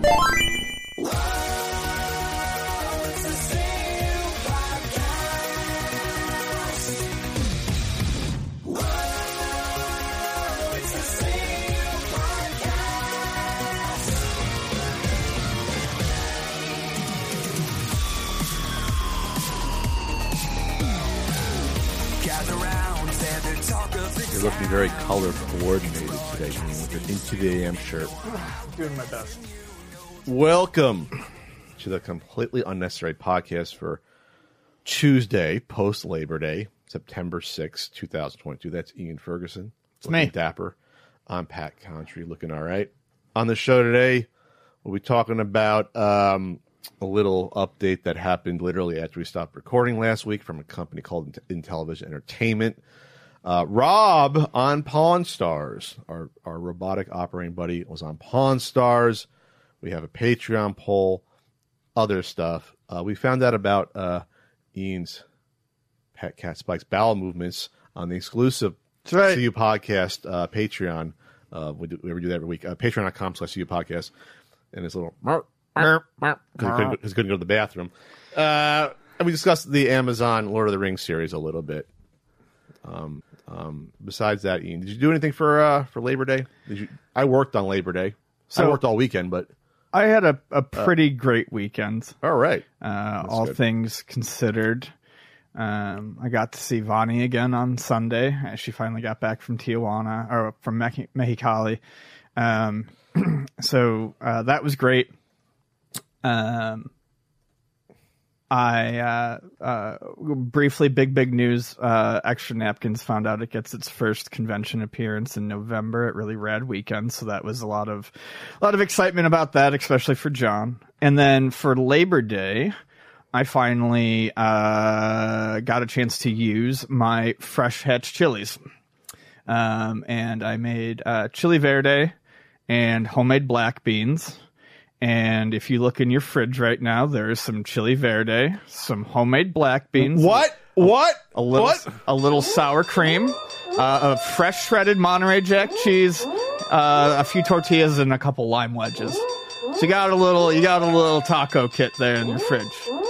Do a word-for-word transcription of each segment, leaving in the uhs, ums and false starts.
You're looking very color coordinated today with your Into the A M shirt. Doing my best. Welcome to the completely unnecessary podcast for Tuesday, post Labor Day, September sixth, twenty twenty-two. That's Ian Ferguson. It's me. Dapper. I'm Pat Contry, looking all right. On the show today, we'll be talking about um, a little update that happened literally after we stopped recording last week from a company called Intellivision Entertainment. Uh, Rob on Pawn Stars, our, our robotic operating buddy, was on Pawn Stars. We have a Patreon poll, other stuff. Uh, we found out about uh, Ian's Pet Cat Spike's bowel movements on the exclusive That's right. C U podcast uh, Patreon. Uh, we, do, we ever do that every week. Uh, Patreon.com slash C U podcast. And his little because he couldn't, he couldn't go to the bathroom. Uh, and we discussed the Amazon Lord of the Rings series a little bit. Um, um, besides that, Ian, did you do anything for uh, for Labor Day? Did you? I worked on Labor Day. So I worked all weekend, but I had a, a pretty uh, great weekend. All right, uh, all good. Things considered. Um, I got to see Vani again on Sunday. She finally got back from Tijuana or from Mex- Mexicali. Um, so uh, that was great. Um. I, uh, uh, briefly, big, big news, uh, Extra Napkins found out it gets its first convention appearance in November at Really Rad Weekend. So that was a lot of, a lot of excitement about that, especially for John. And then for Labor Day, I finally, uh, got a chance to use my fresh hatch chilies. Um, and I made, uh, chili verde and homemade black beans. And if you look in your fridge right now, there is some chili verde, some homemade black beans. What? What? A little, what? A little sour cream, uh, a fresh shredded Monterey Jack cheese, uh, a few tortillas, and a couple lime wedges. So you got a little, you got a little taco kit there in your fridge.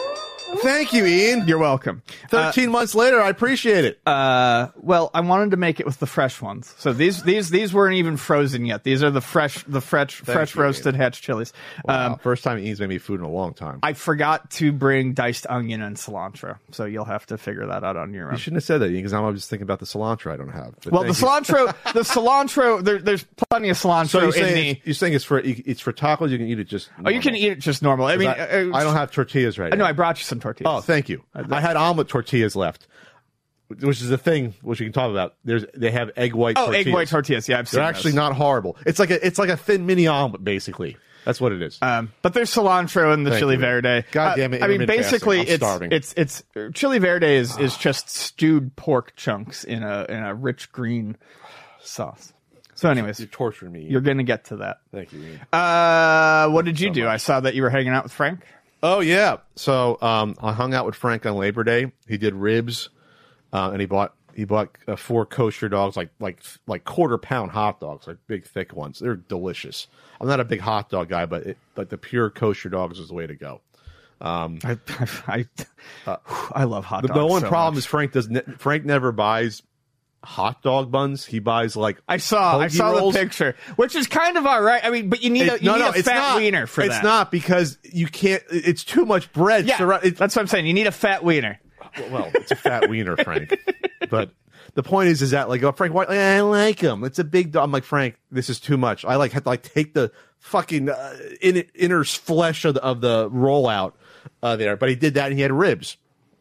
Thank you, Ian. You're welcome. Thirteen uh, months later, I appreciate it. Uh, well, I wanted to make it with the fresh ones, so these these these weren't even frozen yet. These are the fresh the fresh Thank fresh you, roasted Ian. Hatch chilies. Wow. Um, First time Ian's made me food in a long time. I forgot to bring diced onion and cilantro, so you'll have to figure that out on your own. You shouldn't have said that, Ian, because I'm just thinking about the cilantro I don't have. But well, the cilantro, the cilantro, there, there's plenty of cilantro so you're in saying the. It's, you're saying it's for it's for tacos. You can eat it just. Normal. Oh, you can eat it just normal. I mean, I, uh, I don't have tortillas right I now. know I brought you some tortillas. Oh, thank you. I had omelet tortillas left, which is a thing which you can talk about. There's they have egg white. Oh, tortillas. egg white tortillas. Yeah, I've seen They're actually those. not horrible. It's like a it's like a thin mini omelet, basically. That's what it is. Um, but there's cilantro in the Thank chili you. verde. God damn it! Uh, I mean, basically, it's starving. it's it's chili verde is is just stewed pork chunks in a in a rich green sauce. So, anyways, you're torturing me. Ian. You're gonna get to that. Thank you, Ian. Uh, what did you so do? much. I saw that you were hanging out with Frank. Oh yeah, so um, I hung out with Frank on Labor Day. He did ribs, uh, and he bought he bought uh, four kosher dogs, like like like quarter pound hot dogs, like big thick ones. They're delicious. I'm not a big hot dog guy, but it, but the pure kosher dogs is the way to go. Um, I I, I, uh, I love hot the, dogs. The one so problem much. is Frank does ne- Frank never buys hot dog buns. He buys like I saw I saw rolls. the picture, which is kind of all right. I mean, but you need a It, you no, need no, a it's fat not. wiener for it's that. It's not because you can't. It's too much bread. Yeah, to, it's, that's what I'm saying. You need a fat wiener. Well, it's a fat wiener, Frank. But the point is, is that like, oh, Frank, why, I like him. It's a big dog. I'm like, Frank, this is too much. I like have to like take the fucking uh, in, inner flesh of the, of the rollout uh, there. But he did that, and he had ribs.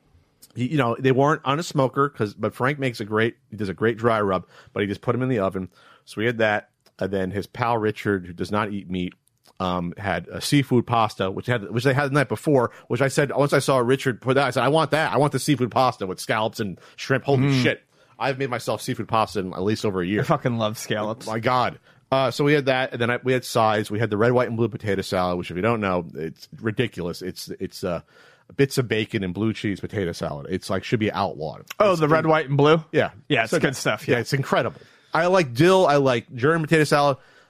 He, you know, they weren't on a smoker because, but Frank makes a great, he does a great dry rub. But he just put them in the oven. So we had that, and then his pal Richard, who does not eat meat, um, had a seafood pasta, which had which they had the night before. Which I said once I saw Richard put that, I said I want that. I want the seafood pasta with scallops and shrimp. Holy mm. shit! I've made myself seafood pasta in at least over a year. I fucking love scallops. Oh, my God. Uh, so we had that, and then I, we had sides. We had the red, white, and blue potato salad, which if you don't know, it's ridiculous. It's it's uh, bits of bacon and blue cheese potato salad. It's like should be outlawed. Oh, it's, the red, white, and blue. Yeah, yeah, it's so good stuff. Yeah. yeah, it's incredible. I like dill. I like German potato salad.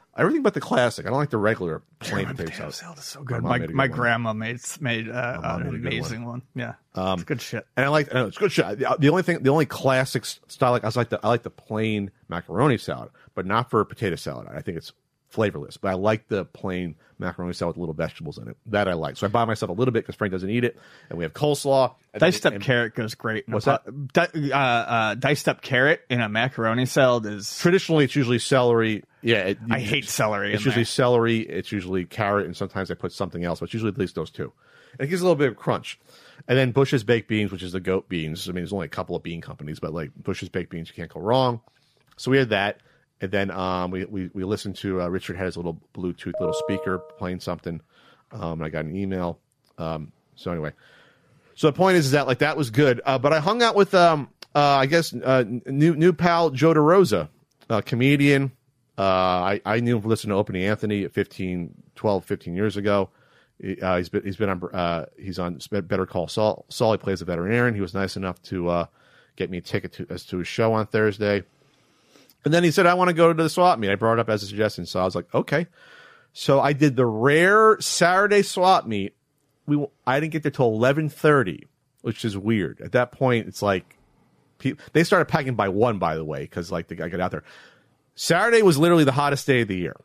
Everything but the classic. I don't like the regular plain potato salad. salad is so good. My, My my grandma made made uh, mom an made a good amazing one. one. Yeah, Um, it's good shit. And I like, I know, it's good shit. The, the only thing, the only classic style, like I was like the, I like the plain macaroni salad, but not for a potato salad. I think it's flavorless, but I like the plain macaroni salad with little vegetables in it. That I like. So I buy myself a little bit because Frank doesn't eat it, and we have coleslaw. And Diced up and, carrot goes great. In What's a pot. Di- uh, uh, diced up carrot in a macaroni salad is. Traditionally, it's usually celery. Yeah, it, I hate celery. It's in usually there. celery. It's usually carrot, and sometimes I put something else, but it's usually at least those two. And it gives a little bit of crunch. And then Bush's Baked Beans, which is the goat beans. I mean, there's only a couple of bean companies, but like Bush's Baked Beans, you can't go wrong. So we had that. And then um, we, we we listened to uh, Richard had his little Bluetooth little speaker playing something. Um, and I got an email. Um, so anyway, so the point is, is that like that was good. Uh, but I hung out with um, uh, I guess uh, new new pal Joe DeRosa, a comedian. Uh, I I knew him from listening to Opie Anthony at fifteen, twelve, fifteen years ago. Uh, he's been he's been on uh, he's on Better Call Saul. Saul. He plays a veterinarian. He was nice enough to uh, get me a ticket to as to his show on Thursday. And then he said, I want to go to the swap meet. I brought it up as a suggestion. So I was like, okay. So I did the rare Saturday swap meet. We I didn't get there till eleven thirty, which is weird. At that point, it's like people, they started packing by one, by the way, because like the guy got out there. Saturday was literally the hottest day of the year,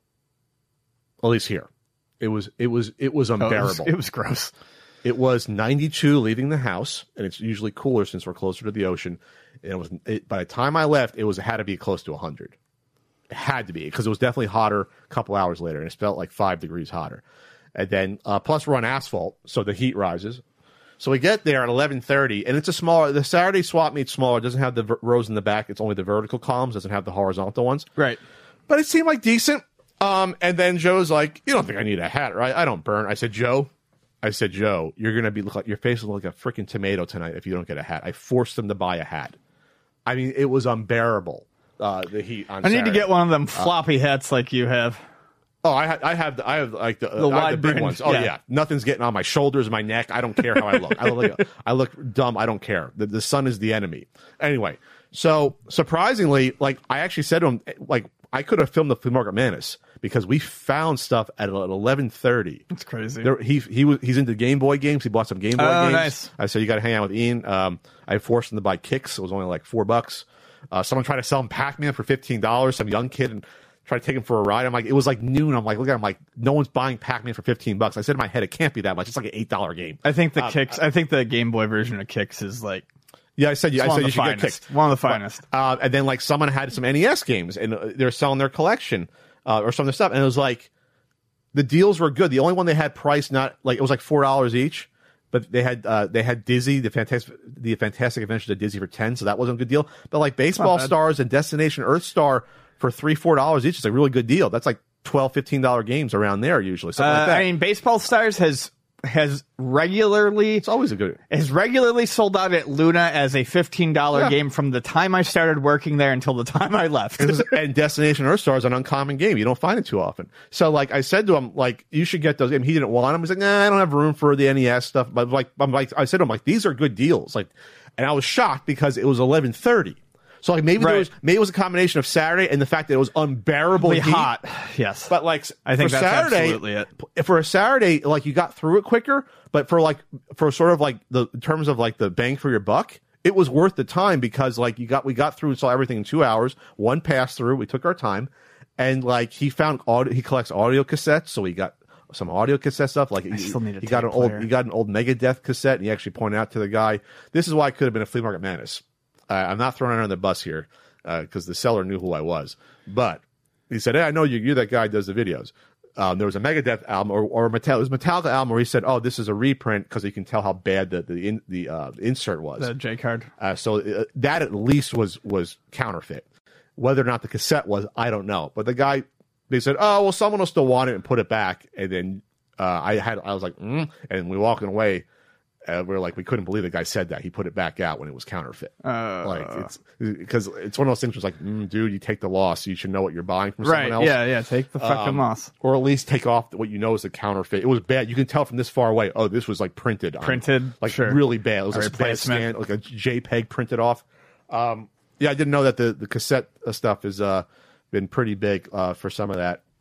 at least here. It was it was it was unbearable. Oh, it, was, it was gross. It was ninety-two leaving the house, and it's usually cooler since we're closer to the ocean. And it was it, by the time I left, it was it had to be close to one hundred. It had to be because it was definitely hotter a couple hours later, and it felt like five degrees hotter. And then uh, plus we're on asphalt, so the heat rises. So we get there at eleven thirty, and it's a smaller. The Saturday swap meet's smaller. It doesn't have the ver- rows in the back. It's only the vertical columns. Doesn't have the horizontal ones. Right. But it seemed like decent. Um, and then Joe's like, "You don't think I need a hat, right? I don't burn." I said, "Joe." I said, Joe, you're gonna be look like your face will look like a freaking tomato tonight if you don't get a hat. I forced them to buy a hat. I mean, it was unbearable. Uh, the heat on. I need Saturday. to get one of them floppy uh, hats like you have. Oh, I have, I have, I have like the, the uh, wide the big brim, ones. Oh yeah. yeah, nothing's getting on my shoulders, my neck. I don't care how I look. I look, like a, I look dumb. I don't care. The, the sun is the enemy. Anyway, so surprisingly, like I actually said to him, like I could have filmed the Flea Market Madness because we found stuff at eleven thirty. That's crazy. There, he he was he's into Game Boy games. He bought some Game Boy oh, games. Nice. I said you got to hang out with Ian. Um, I forced him to buy Kicks. It was only like four bucks. Uh, someone tried to sell him Pac-Man for fifteen dollars. Some young kid and tried to take him for a ride. I'm like, it was like noon. I'm like, look at him. Like, no one's buying Pac-Man for fifteen bucks. I said in my head, it can't be that much. It's like an eight dollar game. I think the um, Kicks. I think the Game Boy version of Kicks is like. Yeah, I said, I said you should finest. get Kicks. One of the finest. But, uh, and then like someone had some N E S games and they're selling their collection uh, or some of their stuff. And it was like, the deals were good. The only one they had priced not like it was like four dollars each, but they had uh, they had Dizzy, the fantastic the Fantastic Adventures of Dizzy for ten, so that wasn't a good deal. But like Baseball Stars and Destination Earthstar for three four dollars each is a really good deal. That's like twelve, fifteen dollar games around there usually. Something Uh, like that. I mean, Baseball Stars has has regularly It's always a good. has regularly sold out at Luna as a fifteen dollar Yeah. game from the time I started working there until the time I left. And Destination Earthstar is an uncommon game. You don't find it too often. So, like, I said to him, like, you should get those. And he didn't want them. He's like, nah, I don't have room for the N E S stuff. But, like, I'm like, I said to him, like, these are good deals. Like, and I was shocked because it was eleven thirty. So, like, maybe Right. there was, maybe it was a combination of Saturday and the fact that it was unbearably Really heat. hot. Yes. But, like, I think for that's Saturday, absolutely it. for a Saturday, like, you got through it quicker. But for, like, for sort of, like, the in terms of, like, the bang for your buck, it was worth the time because, like, you got we got through saw everything in two hours. One pass through, we took our time, and like he found audio. He collects audio cassettes, so he got some audio cassette stuff. Like I he, still need a he got an tape old player. he got an old Megadeth cassette, and he actually pointed out to the guy, "This is why I could have been a Flea Market Madness." Uh, I'm not throwing it under the bus here because uh, the seller knew who I was, but he said, "Hey, I know you. You're that guy who does the videos." Um, there was a Megadeth album or, or a Metal, it was a Metallica album where he said, "Oh, this is a reprint because you can tell how bad the the in, the uh, insert was." The J card. Uh, so uh, that at least was was counterfeit. Whether or not the cassette was, I don't know. But the guy, they said, "Oh, well, someone will still want it," and put it back. And then uh, I had, I was like, mm, and we walking away. Uh, we we're like, we couldn't believe the guy said that. He put it back out when it was counterfeit. Uh, like it's because it's one of those things. Where it's like, mm, dude, you take the loss. You should know what you're buying from right. someone else. Yeah. Yeah. Take the fucking Um, loss. or at least take off what you know is a counterfeit. It was bad. You can tell from this far away. Oh, this was like printed, on, Printed, like sure. really bad. It was A a bad replacement. scan, like a JPEG printed off. Um, yeah, I didn't know that the the cassette uh, stuff has uh, been pretty big uh, for some of that.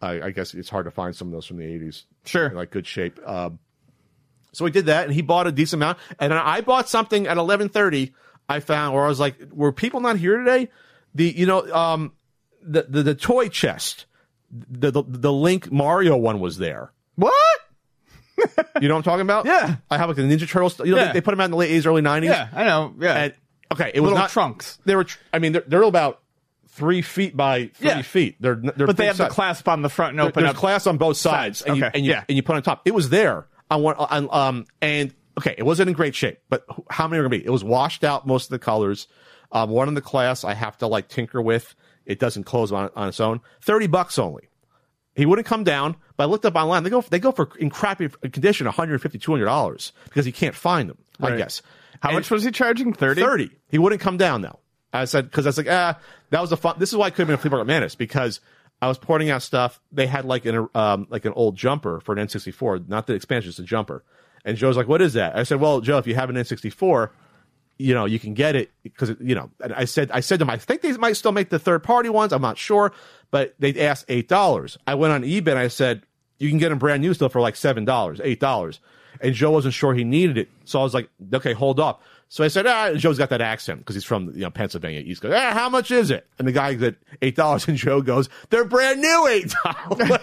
I, I guess it's hard to find some of those from the eighties. Sure. In like good shape. Um, so we did that, and he bought a decent amount. And then I bought something at eleven thirty. I found where I was like, were people not here today? The you know um, the, the the toy chest, the, the the Link Mario one was there. What? You know what I'm talking about? Yeah. I have like the Ninja Turtles. You know, Yeah. they, they put them out in the late eighties, early nineties. Yeah, I know. Yeah. And, okay, it was Little not trunks. They were. I mean, they're, they're about three feet by three Yeah. feet. They're, they're But they big have the size. clasp on the front and open There's up. class on both sides, Sides. and, you, Okay. and you Yeah. and you put it on top. It was there. I want on um and okay, it wasn't in great shape, but how many are gonna be? It was washed out, most of the colors. Um, one in the class I have to like tinker with. It doesn't close on on its own. Thirty bucks only. He wouldn't come down, but I looked up online. They go they go for in crappy condition, one hundred fifty dollars, two hundred dollars because he can't find them. Right. I guess. How And- much was he charging? thirty? thirty. He wouldn't come down though. I said, because I was like, ah, that was a fun. This is why I couldn't have been a flea market madness, because I was pointing out stuff. They had like an um like an old jumper for an N sixty-four, not the expansion, just a jumper. And Joe's like, what is that? I said, well, Joe, if you have an N sixty-four, you know, you can get it because you know. And I said, I said to him, I think they might still make the third party ones. I'm not sure, but they asked eight dollars. I went on eBay and I said, you can get them brand new still for like seven dollars, eight dollars. And Joe wasn't sure he needed it, so I was like, okay, hold up. So I said, ah, Joe's got that accent because he's from you know Pennsylvania East Coast. Ah, how much is it? And the guy said eight dollars, and Joe goes, they're brand new eight dollars.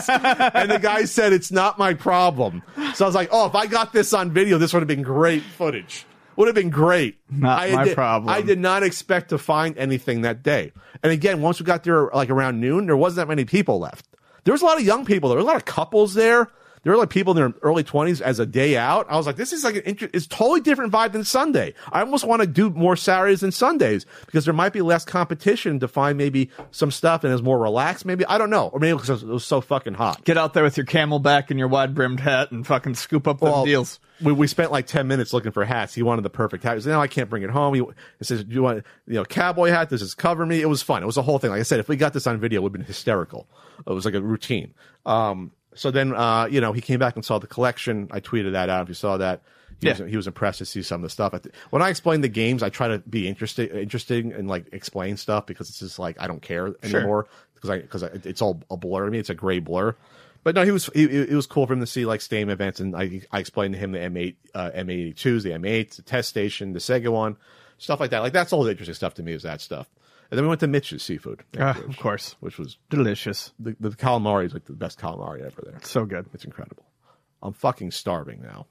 And the guy said, it's not my problem. So I was like, oh, if I got this on video, this would have been great footage. Would have been great. Not I my did, problem. I did not expect to find anything that day. And again, once we got there, like around noon, there wasn't that many people left. There was a lot of young people. There were a lot of couples there. There were like people in their early twenties as a day out. I was like, this is like an inter- it's totally different vibe than Sunday. I almost want to do more Saturdays than Sundays because there might be less competition to find maybe some stuff and it's more relaxed. Maybe I don't know, or maybe because it was so fucking hot. Get out there with your Camelback and your wide brimmed hat and fucking scoop up the Well, deals. We, we spent like ten minutes looking for hats. He wanted the perfect hat. He said, no, I can't bring it home. He, he says, do you want, you know, cowboy hat? Does this cover me? It was fun. It was a whole thing. Like I said, if we got this on video, it would have been hysterical. It was like a routine. Um, so then, uh, you know, he came back and saw the collection. I tweeted that out. If you saw that, he, Yeah. was, he was impressed to see some of the stuff. When I explain the games, I try to be interesting, interesting and like explain stuff because it's just like, I don't care Sure. anymore because I, because it's all a blur to me. It's a gray blur. But no, he was. He, it was cool for him to see like Stadium events, and I, I explained to him the M eight, uh, M eighty-twos, the M eights, the test station, the Sega one, stuff like that. Like that's all the interesting stuff to me is that stuff. And then we went to Mitch's Seafood, Uh, of course. which was Delicious. the, the calamari is like the best calamari ever there. So good. It's incredible. I'm fucking starving now.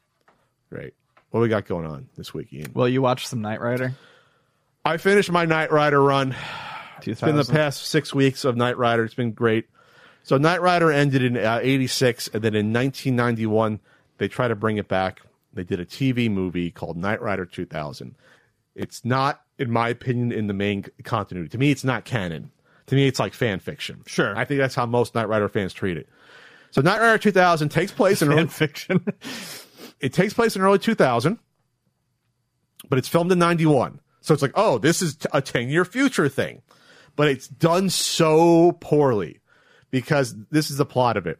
Great. What do we got going on this week, Ian? Well, you watched some Knight Rider? I finished my Knight Rider run. It's been the two thousand past six weeks of Knight Rider. It's been great. So Knight Rider ended in uh, eighty-six, and then in nineteen ninety-one, they tried to bring it back. They did a T V movie called Knight Rider two thousand. It's not, in my opinion, in the main continuity. To me, it's not canon. To me, it's like fan fiction. Sure. I think that's how most Knight Rider fans treat it. So Knight Rider two thousand takes place in early, fan fiction. it takes place in early two thousand, but it's filmed in ninety-one. So it's like, oh, this is a ten-year future thing. But it's done so poorly because this is the plot of it.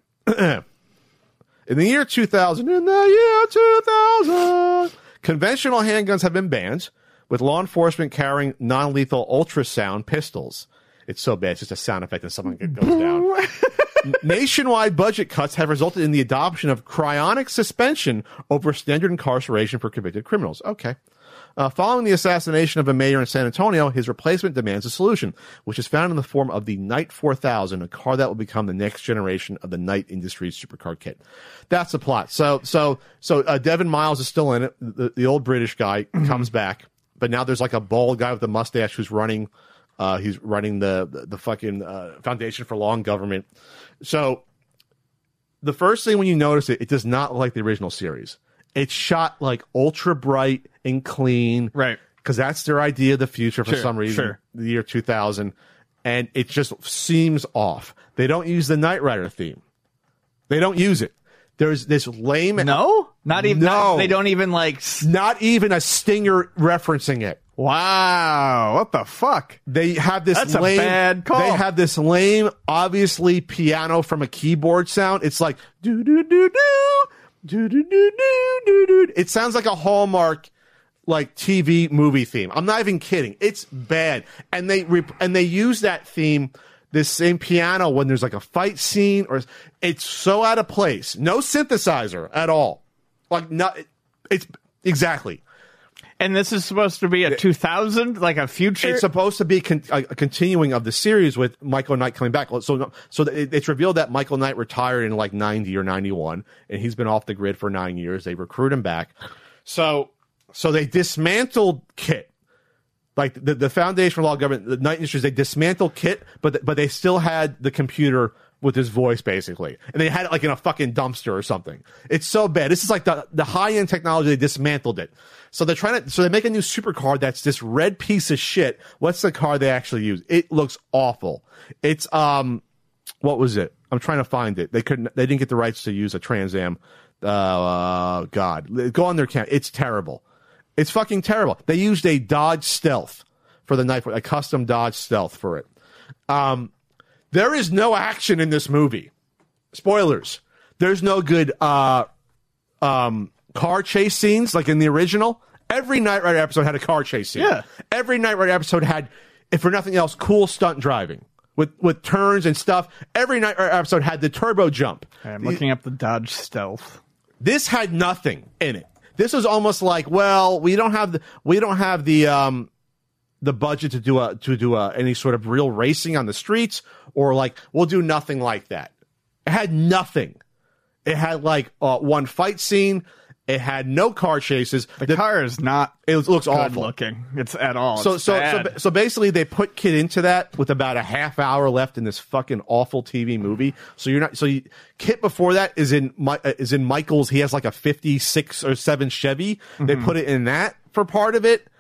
In the year two thousand, in the year two thousand, conventional handguns have been banned, with law enforcement carrying non-lethal ultrasound pistols. It's so bad. It's just a sound effect and someone goes down. Nationwide budget cuts have resulted in the adoption of cryonic suspension over standard incarceration for convicted criminals. Okay. Uh, following the assassination of a mayor in San Antonio, his replacement demands a solution, which is found in the form of the Knight four thousand, a car that will become the next generation of the Knight Industries supercar kit. That's the plot. So, so, so uh, Devin Miles is still in it. The, the old British guy comes back, but now there's like a bald guy with a mustache who's running. Uh, he's running the the, the fucking uh, Foundation for Law and Government. So, the first thing when you notice it, it does not look like the original series. It's shot like ultra bright and clean. Right. Because that's their idea of the future for Sure, some reason. sure. The year two thousand. And it just seems off. They don't use the Knight Rider theme. They don't use it. There's this lame. No? Not even. No. Not, they don't even like. s- Not even a stinger referencing it. Wow. What the fuck? They have this That's a lame. bad call. They have this lame, obviously piano from a keyboard sound. It's like do do do do do do do do do do. It sounds like a Hallmark like T V movie theme. I'm not even kidding. It's bad, and they rep- and they use that theme. this same piano when there's like a fight scene, or it's so out of place. No synthesizer at all. Like not, it's exactly. And this is supposed to be a two thousand, like a future. It's supposed to be con- a, a continuing of the series with Michael Knight coming back. So, so it, it's revealed that Michael Knight retired in like ninety or ninety-one, and he's been off the grid for nine years. They recruit him back. So, so they dismantled KITT. Like the, the Foundation for Law and Government, the Knight Industries, they dismantled KITT, but but they still had the computer with his voice, basically. And they had it like in a fucking dumpster or something. It's so bad. This is like the, the high-end technology. They dismantled it. So they're trying to, so they make a new supercar that's this red piece of shit. What's the car they actually use? It looks awful. It's, um, what was it? I'm trying to find it. They couldn't, they didn't get the rights to use a Trans Am. Uh, uh God. Go on their account. It's terrible. It's fucking terrible. They used a Dodge Stealth for the night, a custom Dodge Stealth for it. Um, There is no action in this movie. Spoilers. There's no good uh, um, car chase scenes like in the original. Every Knight Rider episode had a car chase scene. Yeah. Every Knight Rider episode had, if for nothing else, cool stunt driving with, with turns and stuff. Every Knight Rider episode had the turbo jump. I'm looking up the Dodge Stealth. This had nothing in it. This was almost like, well, we don't have the we don't have the um, the budget to do a to do a, any sort of real racing on the streets, or like we'll do nothing like that. It had nothing. It had like uh, one fight scene. It had no car chases. The, the car is not. It looks good awful looking. It's at all. So it's so, bad. so so basically, they put KITT into that with about a half hour left in this fucking awful T V movie. So you're not. So you, KITT before that is in my is in Michael's. He has like a fifty-six or seven Chevy. Mm-hmm. They put it in that for part of it.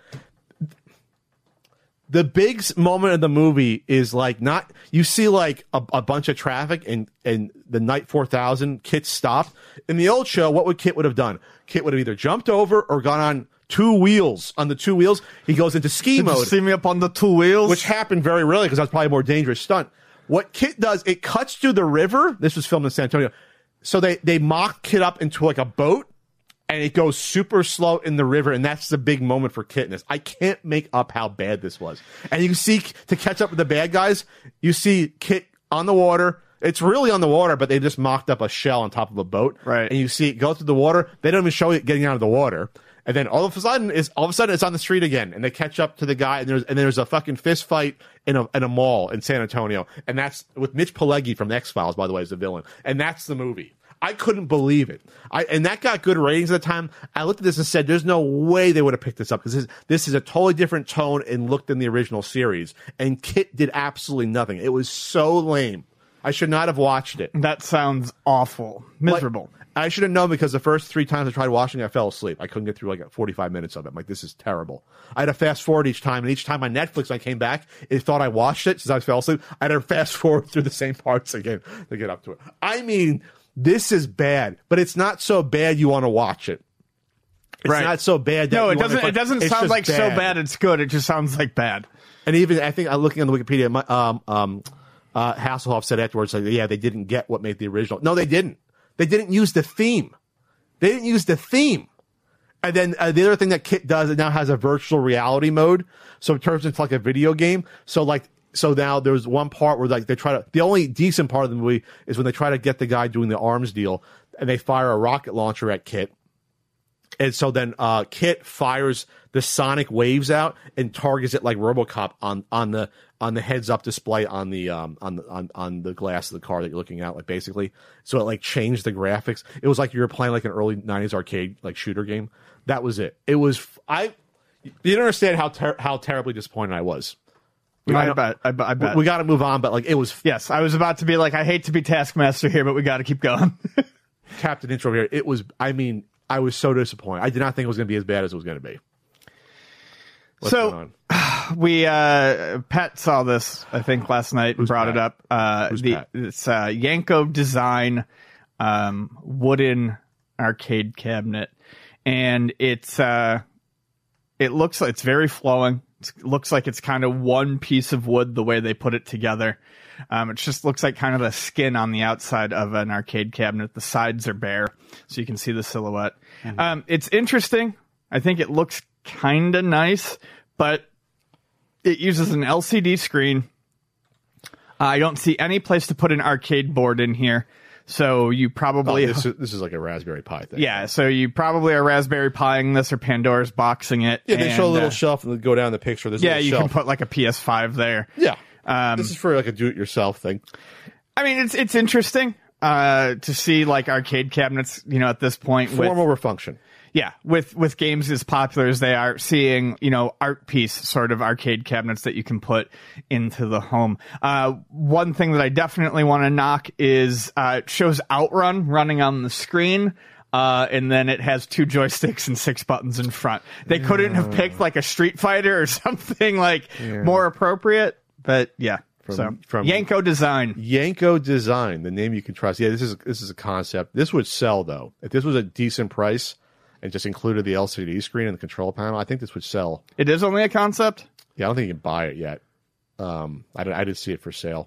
The big moment of the movie is like not you see like a, a bunch of traffic and and the Knight four thousand KITT stopped. In the old show, what would KITT would have done? KITT would have either jumped over or gone on two wheels. On the two wheels, he goes into ski Did mode. You see me up on the two wheels, which happened very rarely because that's probably a more dangerous stunt. What KITT does, it cuts through the river. This was filmed in San Antonio, so they they mock KITT up into like a boat. And it goes super slow in the river, and that's the big moment for KITT in this. I can't make up how bad this was. And you see, to catch up with the bad guys, you see KITT on the water. It's really on the water, but they just mocked up a shell on top of a boat. Right. And you see it go through the water. They don't even show it getting out of the water. And then all of a sudden, is all of a sudden it's on the street again, and they catch up to the guy, and there's and there's a fucking fist fight in a in a mall in San Antonio, and that's with Mitch Pileggi from X-Files, by the way, as the villain, and that's the movie. I couldn't believe it. I and that got good ratings at the time. I looked at this and said, "There's no way they would have picked this up because this, this is a totally different tone and look than the original series." And KITT did absolutely nothing. It was so lame. I should not have watched it. That sounds awful, miserable. Like, I should have known because the first three times I tried watching it, I fell asleep. I couldn't get through like forty-five minutes of it. I'm like, this is terrible. I had to fast forward each time, and each time on Netflix I came back, it thought I watched it since I fell asleep. I had to fast forward through the same parts again to get up to it. I mean, this is bad, but it's not so bad you want to watch it. It's right. not so bad that no, you it doesn't. want to, it doesn't it's sound like bad. so bad it's good. It just sounds like bad. And even I think I'm looking on the Wikipedia. My, um, um, uh, Hasselhoff said afterwards, like, yeah, they didn't get what made the original. No, they didn't. They didn't use the theme. They didn't use the theme. And then uh, the other thing that KITT does, it now has a virtual reality mode, so it turns into like a video game. So like. So now there's one part where like they try to, the only decent part of the movie is when they try to get the guy doing the arms deal and they fire a rocket launcher at KITT. And so then uh, KITT fires the sonic waves out and targets it like RoboCop on, on the on the heads up display on the um on the on, on the glass of the car that you're looking at, like basically. So it like changed the graphics. It was like you were playing like an early nineties arcade like shooter game. That was it. It was I. You don't understand how ter- how terribly disappointed I was. We, I, bet, I bet. I bet. We, we got to move on, but like it was. Yes, I was about to be like, I hate to be Taskmaster here, but we got to keep going. Captain Intro here. It was. I mean, I was so disappointed. I did not think it was going to be as bad as it was going to be. What's so going on? we uh, Pat saw this, I think, last night and Who's brought Pat? it up. Uh, Who's the Pat? it's uh, Yanko design um, wooden arcade cabinet, and it's uh, it looks like it's very flowing. It looks like it's kind of one piece of wood the way they put it together. Um, it just looks like kind of the skin on the outside of an arcade cabinet. The sides are bare, so you can see the silhouette. Mm-hmm. Um, it's interesting. I think it looks kind of nice, but it uses an L C D screen. I don't see any place to put an arcade board in here. So you probably... Oh, this, is, this is like a Raspberry Pi thing. Yeah, so you probably are Raspberry Piing this or Pandora's boxing it. Yeah, they and, show a little uh, shelf and go down the picture. There's a yeah, little you shelf. can put like a P S five there. Yeah. Um, this is for like a do-it-yourself thing. I mean, it's it's interesting uh, to see like arcade cabinets, you know, at this point. Form with, over function. Yeah, with with games as popular as they are, seeing, you know, art piece sort of arcade cabinets that you can put into the home. Uh, one thing that I definitely want to knock is uh, it shows Outrun running on the screen. Uh, and then it has two joysticks and six buttons in front. They yeah. couldn't have picked like a Street Fighter or something like yeah. more appropriate, but yeah. From, so from Yanko Design. Yanko Design, the name you can trust. Yeah, this is this is a concept. This would sell though. If this was a decent price and just included the L C D screen and the control panel, I think this would sell. It is only a concept? Yeah, I don't think you can buy it yet. Um, I, I didn't see it for sale.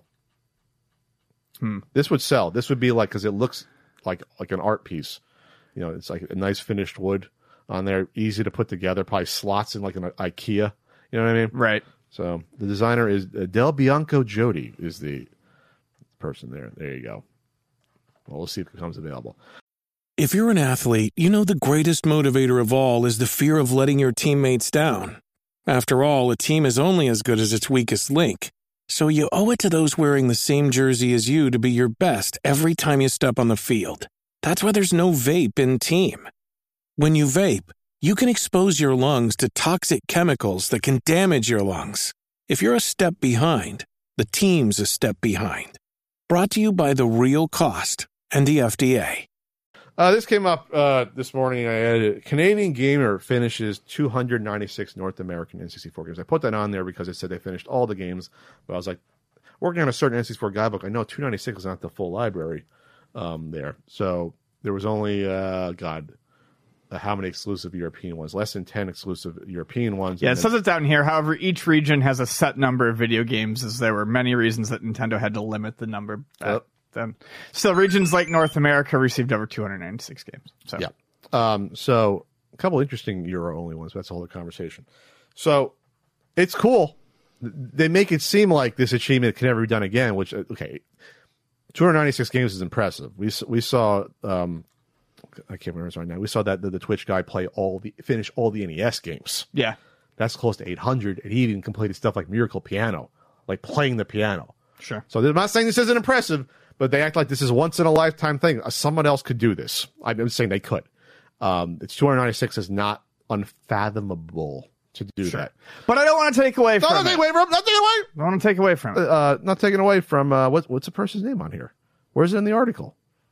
Hmm. This would sell. This would be like, because it looks like like an art piece. You know, it's like a nice finished wood on there, easy to put together. Probably slots in like an IKEA. You know what I mean? Right. So the designer is uh, Del Bianco Jody is the person there. There you go. Well, we'll see if it becomes available. If you're an athlete, you know the greatest motivator of all is the fear of letting your teammates down. After all, a team is only as good as its weakest link. So you owe it to those wearing the same jersey as you to be your best every time you step on the field. That's why there's no vape in team. When you vape, you can expose your lungs to toxic chemicals that can damage your lungs. If you're a step behind, the team's a step behind. Brought to you by The Real Cost and the F D A. Uh, this came up uh, this morning. I added Canadian Gamer finishes two hundred ninety-six North American N sixty-four games. I put that on there because it said they finished all the games. But I was like, working on a certain N sixty-four guidebook, I know two ninety-six is not the full library um, there. So there was only, uh, God, uh, how many exclusive European ones? Less than ten exclusive European ones. Yeah, it then, says it down here. However, each region has a set number of video games, as there were many reasons that Nintendo had to limit the number. Yep. Then, still, regions like North America received over two hundred ninety-six games. So. Yeah. Um, so a couple interesting Euro only ones. But that's a whole other conversation. So it's cool. They make it seem like this achievement can never be done again. Which okay, two hundred ninety-six games is impressive. We we saw um, I can't remember right now. We saw that the, the Twitch guy play all the finish all the N E S games. Yeah, that's close to eight hundred, and he even completed stuff like Miracle Piano, like playing the piano. Sure. So I'm not saying this isn't impressive. But they act like this is a once-in-a-lifetime thing. Someone else could do this. I'm saying they could. Um, it's two hundred ninety-six is not unfathomable to do sure. that. But I don't want to take away from no, it. Not take away from Not taking away. I want to take away from it. Uh, not taking away from, uh, what, what's the person's name on here? Where's it in the article?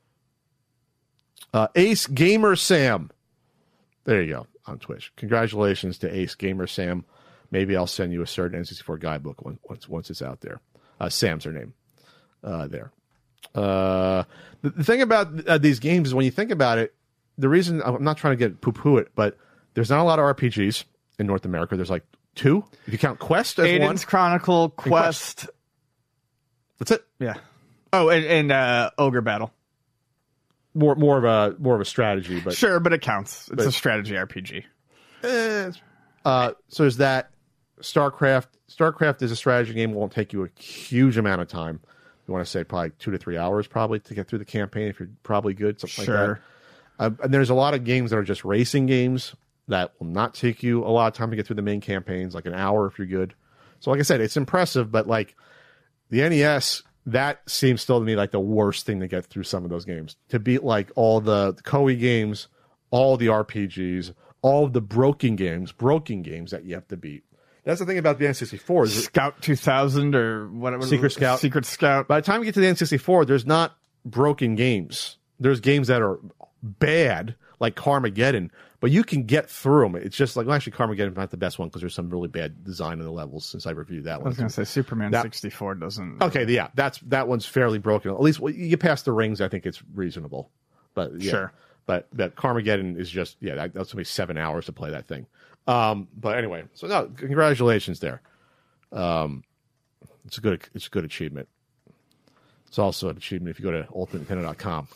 Uh, Ace Gamer Sam. There you go, on Twitch. Congratulations to Ace Gamer Sam. Maybe I'll send you a certain N sixty-four guidebook once, once it's out there. Uh, Sam's her name uh, there. Uh, the, the thing about uh, these games is when you think about it, the reason I'm not trying to get poo-poo it, but there's not a lot of R P Gs in North America. There's like two, if you count Quest as Aiden's one. Chronicle, Quest. Quest. That's it. Yeah. Oh, and, and uh, Ogre Battle. More, more of a more of a strategy, but sure, but it counts. It's but, a strategy R P G. Eh, uh, so there's that. StarCraft. StarCraft is a strategy game. Won't take you a huge amount of time. You want to say probably two to three hours probably to get through the campaign if you're probably good, something sure. like that. Uh, and there's a lot of games that are just racing games that will not take you a lot of time to get through the main campaigns, like an hour if you're good. So like I said, it's impressive, but like the N E S, that seems still to me like the worst thing to get through some of those games. To beat like all the Koei games, all the R P Gs, all the broken games, broken games that you have to beat. That's the thing about the N sixty-four. Is Scout two thousand or whatever. Secret Scout. Secret Scout. By the time you get to the N sixty-four, there's not broken games. There's games that are bad, like Carmageddon, but you can get through them. It's just like, well, actually, Carmageddon's not the best one because there's some really bad design in the levels since I reviewed that one. I was going to say Superman that, sixty-four doesn't. Okay, yeah, that's that one's fairly broken. At least well, you get past the rings, I think it's reasonable. But yeah, sure. But that Carmageddon is just, yeah, that, that's going to be seven hours to play that thing. Um, but anyway, so no, congratulations there. Um, it's a good, it's a good achievement. It's also an achievement if you go to ultimate nintendo dot com.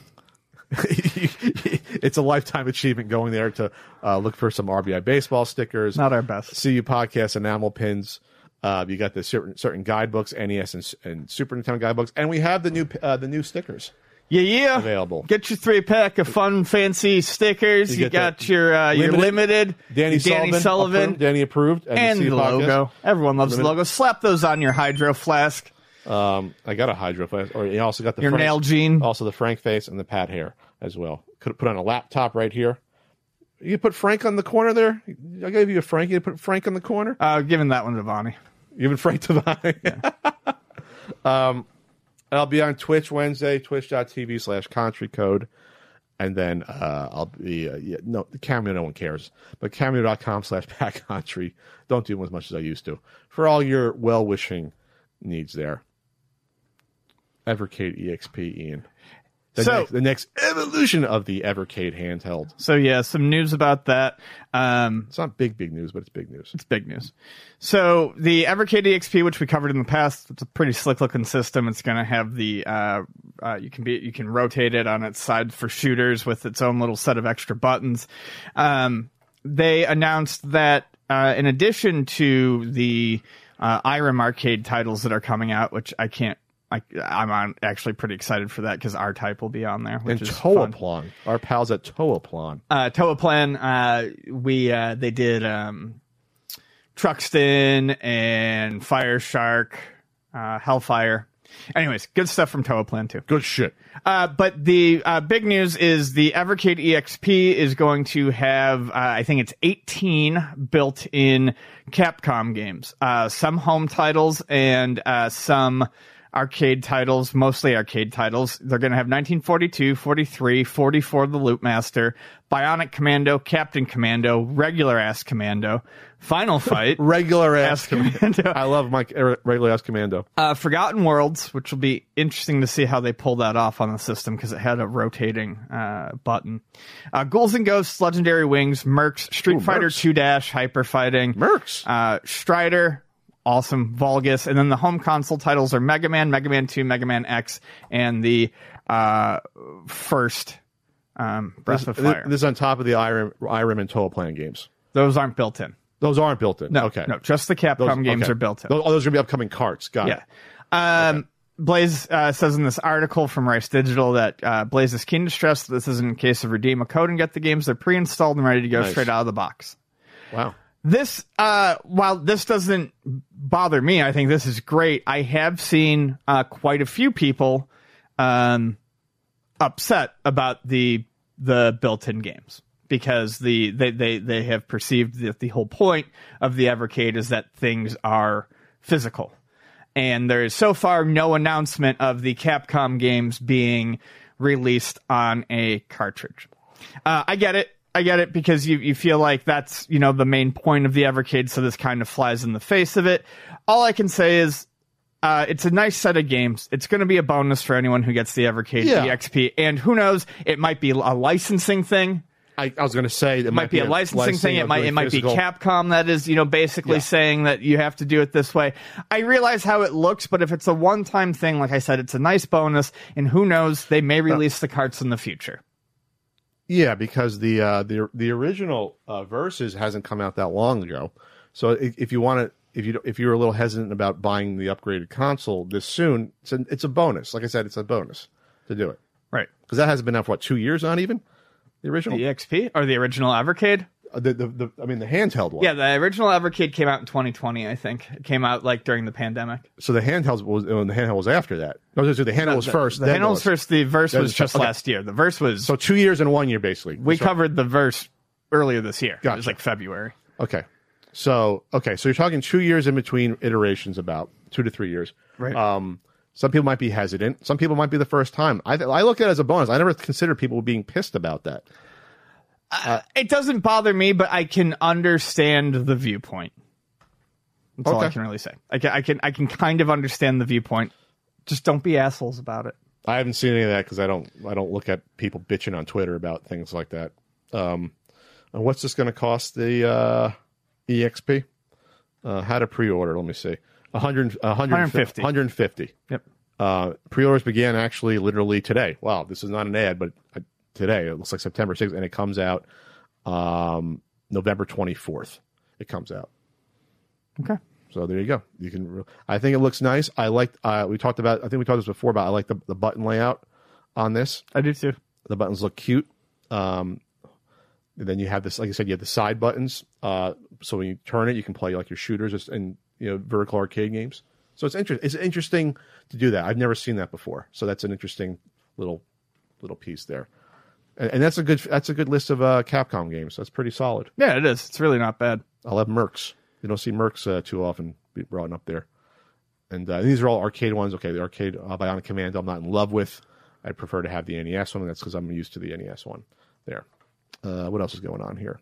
It's a lifetime achievement going there to uh, look for some R B I baseball stickers. Not our best. C U podcast enamel pins. Uh, you got the certain certain guidebooks, N E S and, and Super Nintendo guidebooks, and we have the new uh, the new stickers. Yeah, yeah. Available. Get your three pack of fun, fancy stickers. You, you got your uh, limited, your limited Danny, your Danny Sullivan, Sullivan, approved, Danny approved, and, and the, the logo. Everyone loves limited. the logo. Slap those on your Hydro Flask. Um, I got a Hydro Flask, or you also got the your Frank, nail gene, also the Frank face and the Pat hair as well. Could have put on a laptop right here. You put Frank on the corner there. I gave you a Frank. You put Frank on the corner. Uh, giving that one to Vonnie. Giving Frank to Vonnie. Yeah. um. I'll be on Twitch Wednesday, twitch.tv slash country code. And then uh, I'll be, uh, yeah, no, the Cameo, no one cares. But cameo.com slash backcountry. Don't do as much as I used to. For all your well-wishing needs there. Evercade E X P, Ian. The, so, next, the next evolution of the Evercade handheld. So, yeah, some news about that. Um, it's not big, big news, but it's big news. It's big news. So, the Evercade E X P, which we covered in the past, it's a pretty slick-looking system. It's going to have the, uh, uh, you can be, you can rotate it on its side for shooters with its own little set of extra buttons. Um, they announced that, uh, in addition to the uh, I R A M arcade titles that are coming out, which I can't, I, I'm on, actually pretty excited for that because R-Type will be on there. Which and is Toaplan, our pals at Toaplan. Uh, Toaplan, uh, we uh, they did um, Truxton and Fire Shark, uh, Hellfire. Anyways, good stuff from Toaplan too. Good shit. Uh, but the uh, big news is the Evercade E X P is going to have, uh, I think it's eighteen built-in Capcom games. Uh, some home titles and uh, some arcade titles, mostly arcade titles. They're going to have nineteen forty-two, forty-three, forty-four The Loop Master, Bionic Commando, Captain Commando, Regular Ass Commando, Final Fight, Regular Ass Ass Commando. I love my Regular Ass Commando. Uh, Forgotten Worlds, which will be interesting to see how they pull that off on the system because it had a rotating uh, button. Uh, Ghouls and Ghosts, Legendary Wings, Mercs, Street Ooh, Fighter Mercs. two Dash, Hyper Fighting, Mercs, uh, Strider. Awesome. Vulgus. And then the home console titles are Mega Man, Mega Man two, Mega Man X, and the uh, first um, Breath this, of Fire. This is on top of the I R A M and Toaplan games. Those aren't built in. Those aren't built in? No, okay. No, just the Capcom those, games okay. are built in. Those, oh, those are going to be upcoming carts. Got yeah. it. Um, okay. Blaze uh, says in this article from Rice Digital that uh, Blaze is keen to stress that this isn't a case of redeem a code and get the games. They're pre-installed and ready to go nice. straight out of the box. Wow. This, uh, while this doesn't bother me, I think this is great. I have seen uh, quite a few people um, upset about the the built-in games because the they, they, they have perceived that the whole point of the Evercade is that things are physical. And there is so far no announcement of the Capcom games being released on a cartridge. Uh, I get it. I get it because you, you feel like that's, you know, the main point of the Evercade, so this kind of flies in the face of it. All I can say is uh, it's a nice set of games. It's going to be a bonus for anyone who gets the Evercade yeah. E X P. And who knows, it might be a licensing thing. I, I was going to say it, it might, might be, be a licensing, licensing thing. It might it might physical. be Capcom that is, you know, basically yeah. saying that you have to do it this way. I realize how it looks, but if it's a one-time thing, like I said, it's a nice bonus. And who knows, they may release uh, the carts in the future. Yeah, because the uh, the the original uh, Versus hasn't come out that long ago. So if, if you want to, if you if you're a little hesitant about buying the upgraded console this soon, it's a, it's a bonus. Like I said, it's a bonus to do it. Right. Because that hasn't been out for what, two years? Not even the original the E X P or the original Evercade. Uh, the, the the I mean the handheld one. Yeah, the original Evercade came out in twenty twenty. I think it came out like during the pandemic. So the handheld was uh, the handheld was after that. No, the handheld no, was the, first. The handheld was first. The Verse was just okay. last year. The Verse was so two years and one year basically. We so, covered the Verse earlier this year. Gotcha. It was like February. Okay, so okay, so you're talking two years in between iterations, about two to three years. Right. Um, some people might be hesitant. Some people might be the first time. I I look at it as a bonus. I never considered people being pissed about that. Uh, it doesn't bother me, but I can understand the viewpoint. That's okay. all I can really say. I can, I can, I can kind of understand the viewpoint. Just don't be assholes about it. I haven't seen any of that because I don't, I don't look at people bitching on Twitter about things like that. Um, and what's this going to cost the uh, E X P? Uh, how to pre-order? Let me see. one hundred, one hundred fifty. one hundred fifty. Yep. Uh, pre-orders began actually literally today. Wow, this is not an ad, but. I, Today, it looks like September sixth, and it comes out um, November twenty-fourth. It comes out. Okay. So there you go. You can. I think it looks nice. I like. Uh, we talked about. I think we talked this before about. I like the, the button layout on this. I do too. The buttons look cute. Um, then you have this, like I said, you have the side buttons. Uh, so when you turn it, you can play like your shooters and you know vertical arcade games. So it's interesting. It's interesting to do that. I've never seen that before. So that's an interesting little little piece there. And, and that's a good. That's a good list of uh, Capcom games. That's pretty solid. Yeah, it is. It's really not bad. I'll have Mercs. You don't see Mercs uh, too often be brought up there. And uh, these are all arcade ones. Okay, the arcade uh, Bionic Commando I'm not in love with. I'd prefer to have the N E S one. That's because I'm used to the N E S one there. Uh, what else is going on here?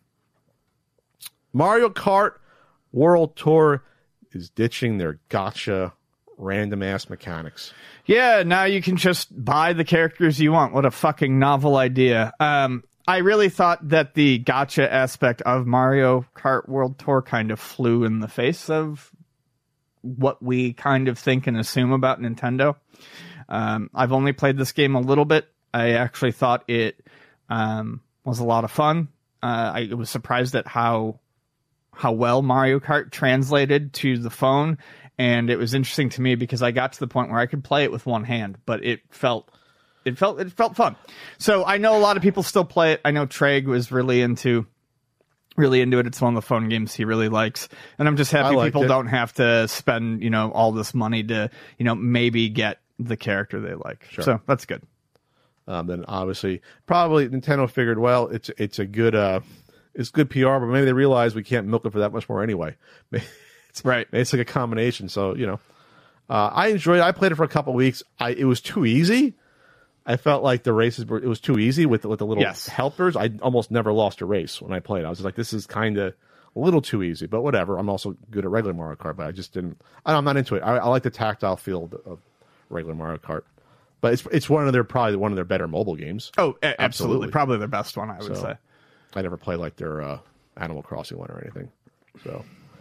Mario Kart World Tour is ditching their gotcha random-ass mechanics. Yeah, now you can just buy the characters you want. What a fucking novel idea. Um, I really thought that the gotcha aspect of Mario Kart World Tour kind of flew in the face of what we kind of think and assume about Nintendo. Um, I've only played this game a little bit. I actually thought it um, was a lot of fun. Uh, I was surprised at how how well Mario Kart translated to the phone, and it was interesting to me because I got to the point where I could play it with one hand, but it felt it felt it felt fun. So I know a lot of people still play it. I know Treg was really into really into it. It's one of the phone games he really likes, and I'm just happy people it. don't have to spend you know all this money to you know maybe get the character they like. Sure. So that's good. Um, then obviously, probably Nintendo figured, well, it's it's a good uh, it's good P R, but maybe they realize we can't milk it for that much more anyway. It's, right. It's like a combination. So you know, uh, I enjoyed it. I played it for a couple of weeks. I it was too easy. I felt like the races were it was too easy with with the little yes. helpers. I almost never lost a race when I played. I was just like, this is kind of a little too easy, but whatever. I'm also good at regular Mario Kart, but I just didn't. I'm not into it. I, I like the tactile feel of regular Mario Kart. But it's it's one of their probably one of their better mobile games. Oh, absolutely, absolutely. Probably their best one, I would so, say. I never played like their uh, Animal Crossing one or anything. So,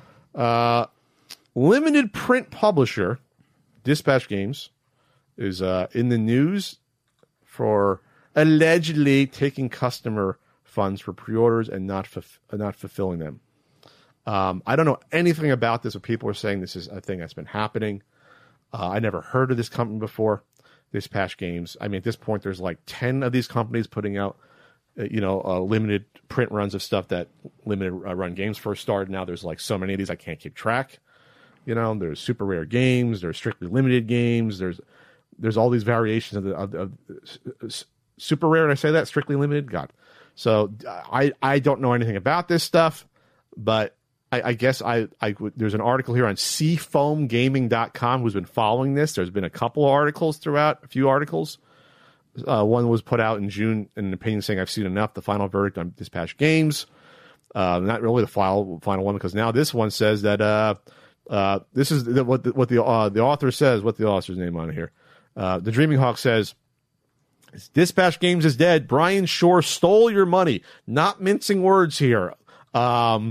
uh, limited print publisher Dispatch Games is uh, in the news for allegedly taking customer funds for pre-orders and not f- not fulfilling them. Um, I don't know anything about this, but people are saying this is a thing that's been happening. Uh, I never heard of this company before. Dispatch Games. I mean, at this point, there's like ten of these companies putting out, uh, you know, uh, limited print runs of stuff that limited uh, run games first started. Now there's like so many of these I can't keep track. You know, there's super rare games. There's strictly limited games. There's there's all these variations of the of, of uh, super rare. Did I say that? Strictly limited. God. So I I don't know anything about this stuff, but I, I guess I, I there's an article here on seafoam gaming dot com who's been following this. There's been a couple of articles throughout, a few articles. Uh, one was put out in June, in an opinion saying I've seen enough. The final verdict on Dispatch Games. Uh, not really the final final one because now this one says that uh, uh, this is the, what the, what the uh, the author says. What the author's name on here? Uh, the Dreaming Hawk says. Dispatch Games is dead. Brian Shore stole your money. Not mincing words here. Um,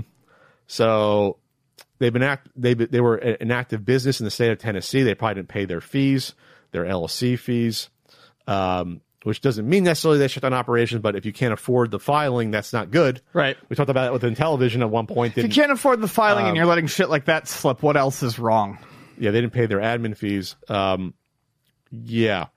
so they've been act. They they were an active business in the state of Tennessee. They probably didn't pay their fees, their L L C fees, um, which doesn't mean necessarily they shut down operations. But if you can't afford the filing, that's not good. Right. We talked about it within television at one point. If you can't afford the filing um, and you're letting shit like that slip, what else is wrong? Yeah, they didn't pay their admin fees. Um, yeah.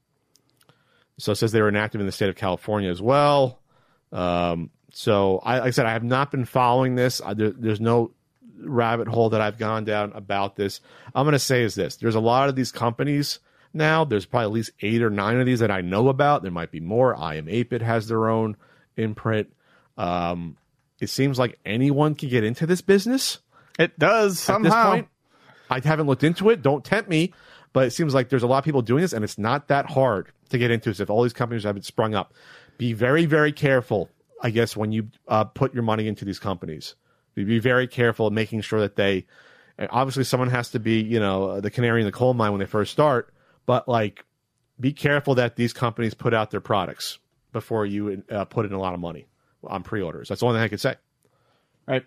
So it says they were inactive in the state of California as well. Um, so, I, like I said, I have not been following this. I, there, there's no rabbit hole that I've gone down about this. I'm going to say is this. There's a lot of these companies now. There's probably at least eight or nine of these that I know about. There might be more. I am eight bit has their own imprint. Um, it seems like anyone can get into this business. It does somehow. At this point, I haven't looked into it. Don't tempt me. But it seems like there's a lot of people doing this, and it's not that hard to get into. So if all these companies have sprung up, be very, very careful, I guess, when you uh, put your money into these companies. Be very careful of making sure that they – obviously someone has to be, you know, the canary in the coal mine when they first start. But, like, be careful that these companies put out their products before you uh, put in a lot of money on pre-orders. That's the only thing I could say. Right.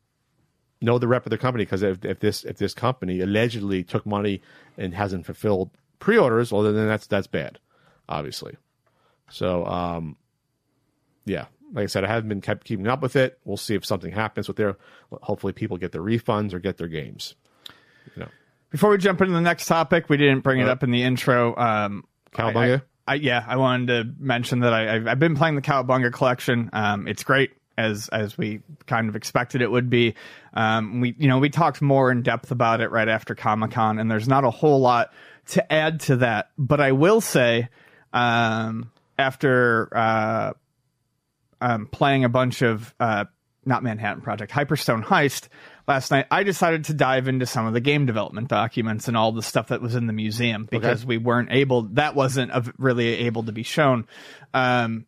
Know the rep of the company, because if, if this if this company allegedly took money and hasn't fulfilled pre-orders, well, then that's that's bad, obviously. So, um, yeah, like I said, I haven't been kept keeping up with it. We'll see if something happens with their. Hopefully, people get their refunds or get their games. you know. Before we jump into the next topic, we didn't bring it Uh, up in the intro. Um, Cowabunga? I, I, I, yeah, I wanted to mention that I, I've, I've been playing the Cowabunga collection. Um, it's great, as as we kind of expected it would be. Um, we you know we talked more in depth about it right after Comic-Con, and there's not a whole lot to add to that. But I will say, um, after uh, um, playing a bunch of uh, not Manhattan Project, Hyperstone Heist last night, I decided to dive into some of the game development documents and all the stuff that was in the museum, because Okay. we weren't able, that wasn't av- really able to be shown. Um,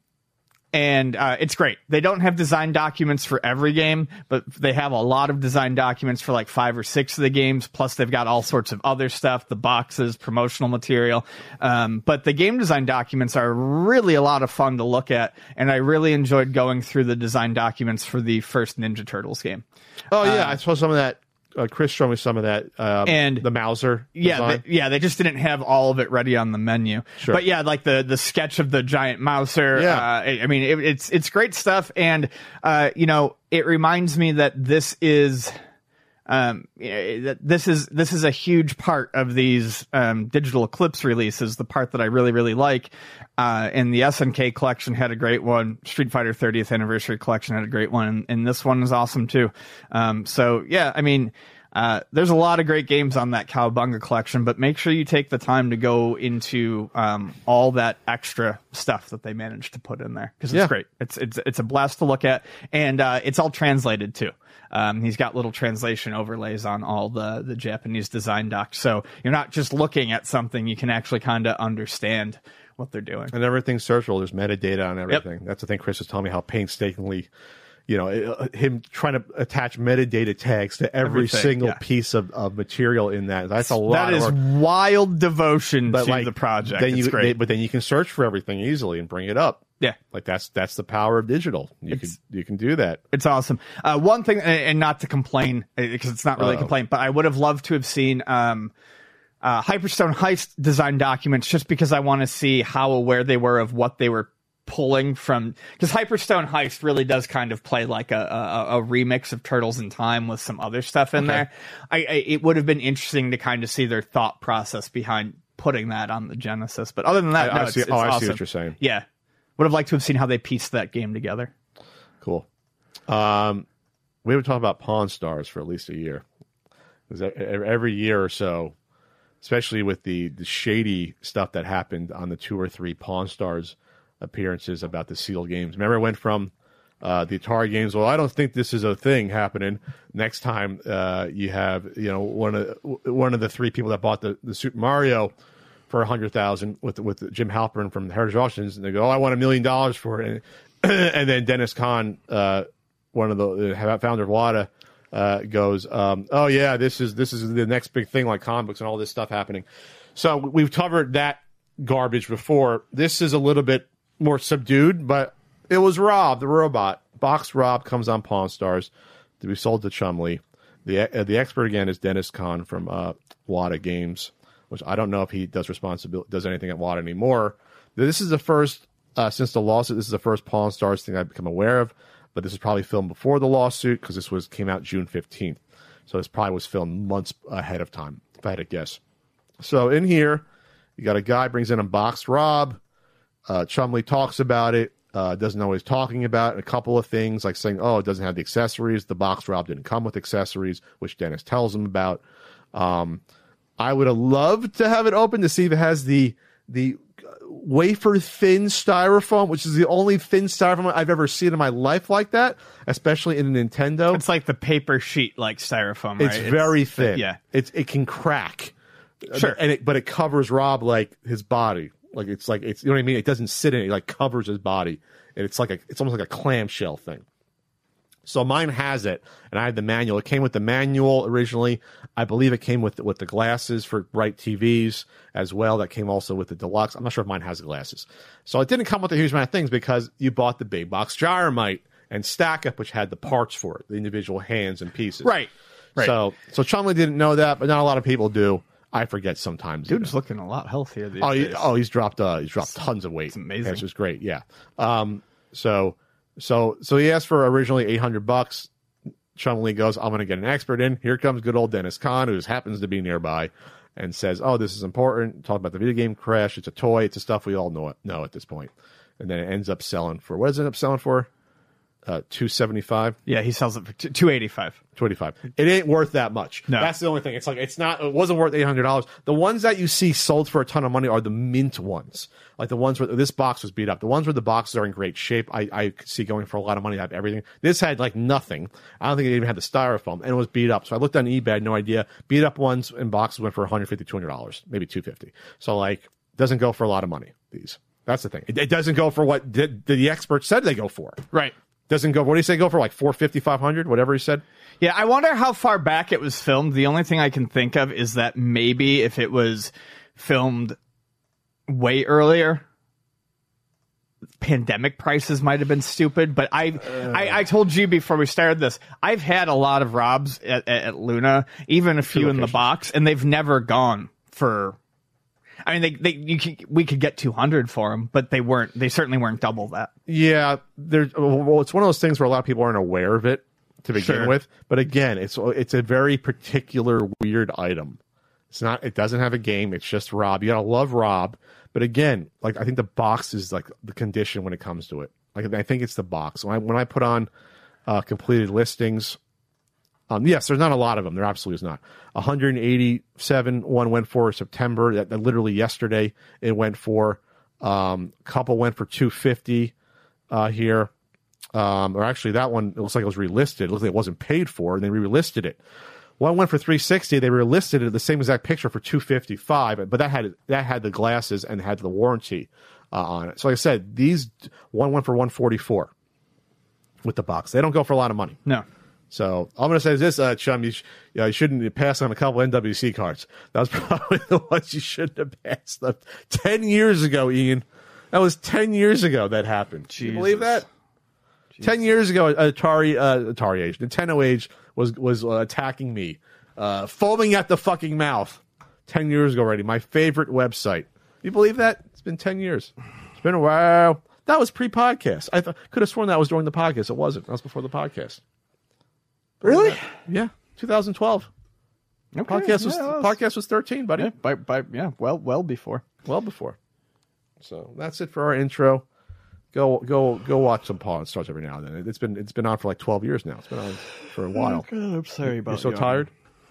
and uh, it's great. They don't have design documents for every game, but they have a lot of design documents for like five or six of the games. Plus, they've got all sorts of other stuff, the boxes, promotional material. Um, but the game design documents are really a lot of fun to look at, and I really enjoyed going through the design documents for the first Ninja Turtles game. Oh, yeah. Uh, I saw some of that. Uh, Chris showed me some of that. Um, And- the Mauser. Yeah, design. they, yeah, they just didn't have all of it ready on the menu. Sure. But yeah, like the the sketch of the giant Mouser. Yeah. Uh, I, I mean, it, it's it's great stuff, and uh, you know, it reminds me that this is. Um, you know, this is this is a huge part of these um, Digital Eclipse releases. The part that I really really like, uh, and the S N K collection had a great one. Street Fighter thirtieth Anniversary collection had a great one, and, and this one is awesome too. Um, so yeah, I mean, uh, there's a lot of great games on that Cowabunga collection, but make sure you take the time to go into um, all that extra stuff that they managed to put in there, because it's Yeah. great. It's it's it's a blast to look at, and uh, it's all translated too. Um, he's got little translation overlays on all the, the Japanese design docs. So you're not just looking at something, you can actually kind of understand what they're doing. And everything's searchable. There's metadata on everything. That's the thing Chris was telling me, how painstakingly, you know, uh, him trying to attach metadata tags to every Everything, single yeah. piece of, of material in that. That's a lot That of is work. wild devotion But to like, the project. Then it's you, great. they- but then you can search for everything easily and bring it up. yeah. Like that's that's the power of digital. You can It's- you can do that. It's awesome. Uh, one thing, and and not to complain, because it's not really Uh-oh. a complaint, but I would have loved to have seen um, uh, Hyperstone Heist design documents, just because I want to see how aware they were of what they were pulling from. Because Hyperstone Heist really does kind of play like a, a, a remix of Turtles in Time with some other stuff in Okay. there. I, I It would have been interesting to kind of see their thought process behind putting that on the Genesis. But other than that, I, no, I see, it's, oh, it's I awesome. see what you're saying. Yeah. Would have liked to have seen how they pieced that game together. Cool. Um, we haven't talked about Pawn Stars for at least a year. 'Cause e- every year or so, especially with the, the shady stuff that happened on the two or three Pawn Stars appearances about the sealed games. Remember, it went from uh, the Atari games. Well, I don't think this is a thing happening. Next time, uh, you have you know one of one of the three people that bought the, the Super Mario for a hundred thousand with with Jim Halpern from Heritage Auctions, and they go, "Oh, I want a million dollars for it," and, and then Dennis Kahn, uh, one of the uh, founder of WADA, uh, goes, um, "Oh yeah, this is this is the next big thing, like comic books and all this stuff happening." So we've covered that garbage before. This is a little bit more subdued, but it was Rob the robot. Box Rob comes on Pawn Stars to be sold to Chumley. The uh, the expert again is Dennis Kahn from uh, WADA Games, which I don't know if he does responsibility does anything at WADA anymore. This is the first uh, since the lawsuit. This is the first Pawn Stars thing I've become aware of. But this is probably filmed before the lawsuit, because this was came out June fifteenth. So this probably was filmed months ahead of time, if I had to guess. So in here, you got a guy brings in a Box Rob. Uh, Chumley talks about it. Uh, doesn't know what he's talking about. And a couple of things like saying, "Oh, it doesn't have the accessories. The Box Rob didn't come with accessories," which Dennis tells him about. Um, I would have loved to have it open to see if it has the the wafer thin styrofoam, which is the only thin styrofoam I've ever seen in my life like that, especially in a Nintendo. It's like the paper sheet, like styrofoam, It's right? very thin. Yeah. It's it can crack. Sure. And it, but it covers Rob like his body. Like it's like it's you know what I mean? It doesn't sit in it, it like covers his body. And it's like a it's almost like a clamshell thing. So mine has it, and I had the manual. It came with the manual originally. I believe it came with with the glasses for bright T Vs as well. That came also with the deluxe. I'm not sure if mine has the glasses. So it didn't come with a huge amount of things because you bought the big box Gyromite and Stack Up, which had the parts for it, the individual hands and pieces. Right. Right. So so Chumley didn't know that, but not a lot of people do. I forget sometimes. Dude's you know. looking a lot healthier these Oh, he, days. oh, he's dropped. Uh, he's dropped tons of weight. it's amazing. Which is great. Yeah. Um. So, so, so he asked for originally eight hundred bucks. Chun-Li goes, I'm going to get an expert in. Here comes good old Dennis Kahn, who happens to be nearby, and says, oh, this is important. Talk about the video game crash. It's a toy. It's a stuff we all know know at this point. And then it ends up selling for, what does it end up selling for? Uh, two seventy-five. Yeah, he sells it for two eighty-five. two eighty-five. It ain't worth that much. No. That's the only thing. It's like it's not. It wasn't worth eight hundred dollars. The ones that you see sold for a ton of money are the mint ones, like the ones where this box was beat up. The ones where the boxes are in great shape, I, I see going for a lot of money. I have everything. This had like nothing. I don't think it even had the styrofoam, and it was beat up. So I looked on eBay, I had no idea. Beat up ones in boxes went for one hundred fifty dollars, two hundred dollars, maybe two hundred fifty dollars. So like, doesn't go for a lot of money. These. That's the thing. It, it doesn't go for what the, the experts said they go for. Right. Doesn't go. What do you say? Go for like four fifty, five hundred, whatever he said. Yeah, I wonder how far back it was filmed. The only thing I can think of is that maybe if it was filmed way earlier, pandemic prices might have been stupid. But I, uh, I, I told you before we started this, I've had a lot of Robs at, at, at Luna, even a few in the box, and they've never gone for. I mean, they, they, you could, we could get two hundred for them, but they weren't, they certainly weren't double that. Yeah. There's, well, it's one of those things where a lot of people aren't aware of it to begin Sure. with. But again, it's, it's a very particular weird item. It's not, it doesn't have a game. It's just Rob. You gotta love Rob. But again, like, I think the box is like the condition when it comes to it. Like, I think it's the box. When I, when I put on, uh, completed listings, Um, yes, there's not a lot of them. There absolutely is not. one hundred eighty-seven, one went for September. That, that literally yesterday it went for. Um, a couple went for two fifty uh, here. Um, or actually, that one, it looks like it was relisted. It looks like it wasn't paid for, and they relisted it. One went for three sixty. They relisted it, the same exact picture, for two fifty-five. But that had that had the glasses and had the warranty uh, on it. So like I said, these one went for one forty-four with the box. They don't go for a lot of money. No. So all I'm going to say is this, uh, Chum, you, sh- you, know, you shouldn't pass on a couple N W C cards. That was probably the ones you shouldn't have passed up. Ten years ago, Ian. That was ten years ago that happened. Do you believe that? Jesus. Ten years ago, Atari, uh, Atari Age, Nintendo Age was was uh, attacking me, uh, foaming at the fucking mouth. Ten years ago already. My favorite website. You believe that? It's been ten years. It's been a while. That was pre-podcast. I th- could have sworn that was during the podcast. It wasn't. That was before the podcast. Really? Yeah, twenty twelve. Okay. Podcast was, yeah, was podcast was thirteen, buddy. Yeah, by, by, yeah, well, well before. Well before. So that's it for our intro. Go, go, go! Watch some Pawn Stars every now and then. It's been it's been on for like twelve years now. It's been on for a while. Oh, God, I'm sorry about. You're so you. tired.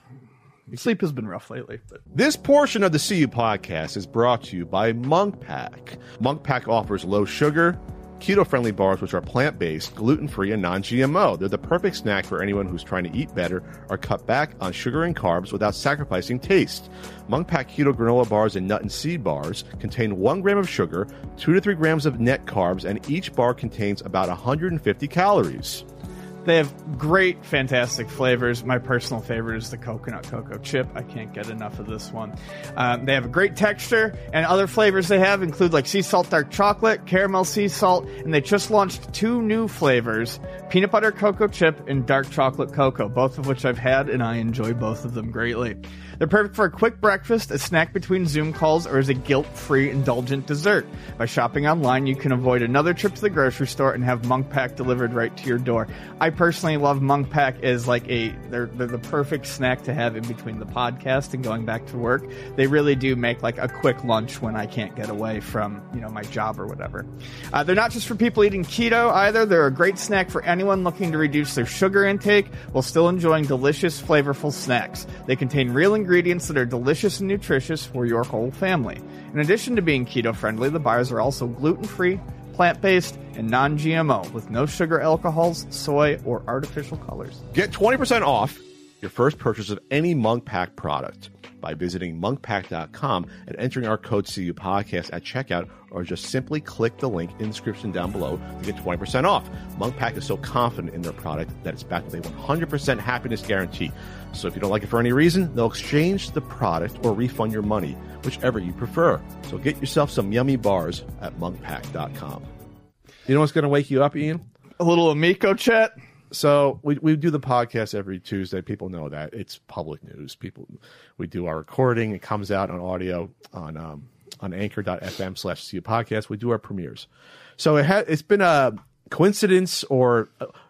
Sleep has been rough lately. But. This portion of the C U podcast is brought to you by Monk Pack. Monk Pack offers low sugar, keto-friendly bars which are plant-based, gluten-free, and non-G M O. They're the perfect snack for anyone who's trying to eat better or cut back on sugar and carbs without sacrificing taste. Monk Pack Keto Granola Bars and Nut and Seed Bars contain one gram of sugar, two to three grams of net carbs, and each bar contains about one hundred fifty calories. They have great, fantastic flavors. My personal favorite is the coconut cocoa chip. I can't get enough of this one. Um, they have a great texture, and other flavors they have include like sea salt dark chocolate, caramel sea salt, and they just launched two new flavors, peanut butter cocoa chip and dark chocolate cocoa, both of which I've had, and I enjoy both of them greatly. They're perfect for a quick breakfast, a snack between Zoom calls, or as a guilt-free, indulgent dessert. By shopping online, you can avoid another trip to the grocery store and have Monk Pack delivered right to your door. I personally love Monk Pack as like a, they're, they're the perfect snack to have in between the podcast and going back to work. They really do make like a quick lunch when I can't get away from, you know, my job or whatever. Uh, they're not just for people eating keto either. They're a great snack for anyone looking to reduce their sugar intake while still enjoying delicious, flavorful snacks. They contain real ingredients that are delicious and nutritious for your whole family. In addition to being keto-friendly, the bars are also gluten-free, plant-based, and non-G M O with no sugar alcohols, soy, or artificial colors. Get twenty percent off your first purchase of any Monk Pack product by visiting monk pack dot com and entering our code C U Podcast at checkout, or just simply click the link in the description down below to get twenty percent off. Monk Pack is so confident in their product that it's backed with a one hundred percent happiness guarantee. So if you don't like it for any reason, they'll exchange the product or refund your money, whichever you prefer. So get yourself some yummy bars at monk pack dot com. You know what's going to wake you up, Ian? A little Amico chat. So we we do the podcast every Tuesday. People know that it's public news. People, we do our recording. It comes out on audio on um, on anchor dot f m slash C U podcast. We do our premieres. So it ha- it's been a coincidence or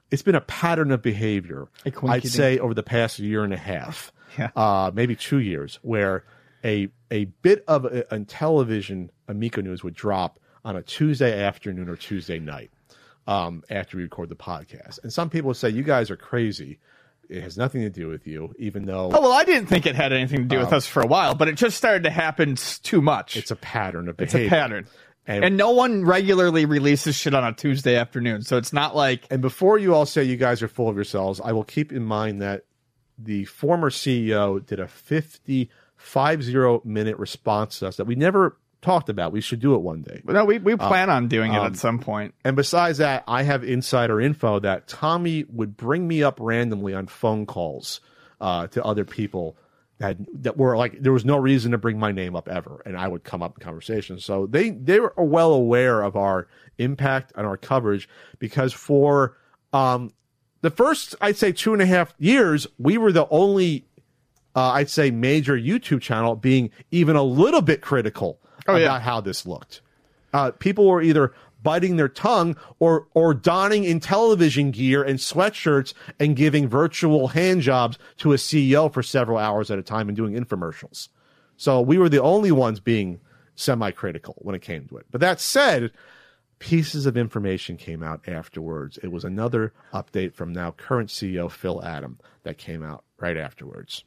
it's been a pattern of behavior, Like I'd say, over the past year and a half, Yeah. uh, maybe two years, where a a bit of a, a television Amico news would drop on a Tuesday afternoon or Tuesday night um, after we record the podcast. And some people would say, you guys are crazy. It has nothing to do with you, even though Oh, well, I didn't think it had anything to do with Um, us for a while, but it just started to happen s- too much. it's a pattern of It's behavior. a pattern. And, And no one regularly releases shit on a Tuesday afternoon, so it's not like... and before you all say you guys are full of yourselves, I will keep in mind that the former C E O did a fifty, five zero minute response to us that we never talked about. We should do it one day. No, we, we plan on doing it um, at some point. And besides that, I have insider info that Tommy would bring me up randomly on phone calls uh, to other people that that were like, there was no reason to bring my name up ever, and I would come up in conversations. So they they were well aware of our impact and our coverage, because for um, the first, I'd say, two and a half years, we were the only, uh, I'd say, major YouTube channel being even a little bit critical Oh, about yeah. how this looked. Uh, people were either biting their tongue or or donning in television gear and sweatshirts and giving virtual hand jobs to a C E O for several hours at a time and doing infomercials. So we were the only ones being semi-critical when it came to it. But that said, pieces of information came out afterwards. It was another update from now current C E O Phil Adam that came out right afterwards.